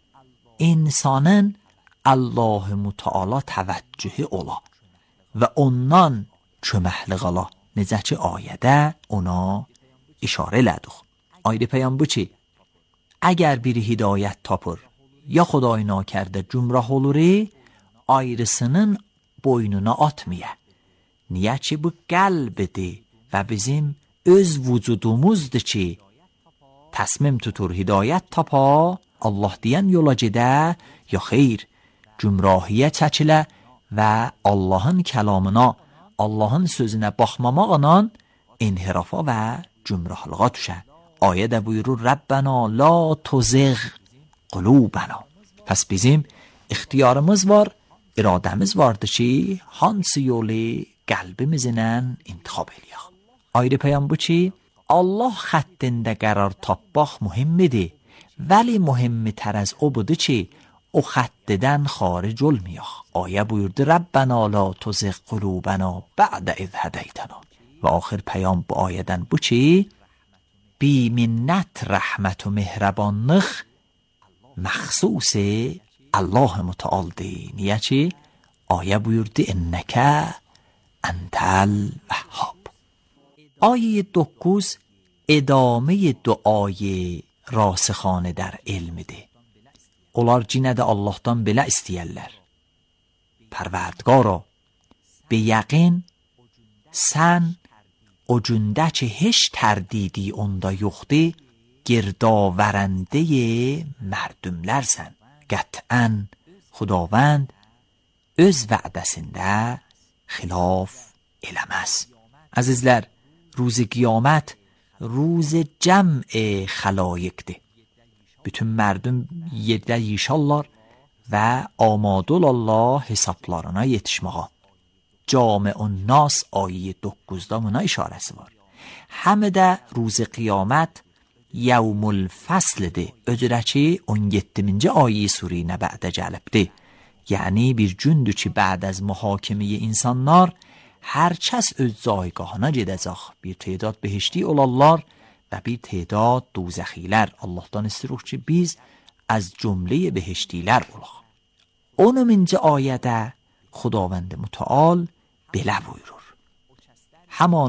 insanın Allah-ı Müteala təvəccühü ola və ondan köməkli qala. Necə ki, ayədə ona işarə elədik. Ayrı peyam bu ki, əgər biri hidayət tapır, ya Xuday nakərdə gümrah oluri, ayrısının boynuna atmaya. Niyə ki, bu qəlbidir və bizim öz vücudumuzdur ki, təsmim tutur hidayət tapa, Allah deyən yola gedə, ya xeyr, gümrahiyə çəkilə və Allahın kəlamına, Allahın sözünə baxmamaqla inhirafa və gümrahlığa düşər. Ayə də buyurur, Rəbbənə la tuziq qulubənə. Pəs bizim ixtiyarımız var, iradəmiz vardır ki, hansı yolu qəlbimizlə intixab eləyək. Ayrı peyam bu ki, Allah xəttində qərar tapmaq mühimmidir, vəli mühimmi tər az o budur ki, o xəttidən xaric olmayaq. Ayə buyurdu, Rəbbənə la tuziq qulubənə bə'də iz hədəytənə. Və axir peyam bu ayədən bu ki, bi minnət rəhmət و mehrabanlıq məxsus Allah Mütealdir. Niyə ki, ayə buyurdu, innəkə əntəl vəhhab. آیه dokuz ادامه duayı rasixanə در elmidir. Onlar cinə də Allah'tan belə istəyərlər. Pərverdigara, be yəqin sən o gündə ki heç tərdidi onda yoxdur, girdavərəndə mərdumlərsən. Qətən Xudavənd öz vədəsində xilaf eləməz. Əzizlər, روز قیامت روز جمع خلایقdir. Bütün mərdum yerdə yişallar və amadolAllah hesablarına yetişməğa. Cami'un nas ayı doqquzda buna işarəsi var. Həmə də روز qiyamət yevmul faslidir. Özürə ki on yeddinci ayı sure Nəbə'də gəlibdir. Yəni bir gündür ki, بعد از محاکمه insanlar hər kəs öz caygahına gedəcək. Bir تعداد behişti olarlar və bir تعداد دوزخilər. Allah'tan istiruq ki, biz az cümlə behiştilər olaq. onuncu ayədə Xudavənd Müteal belə buyurur. Haman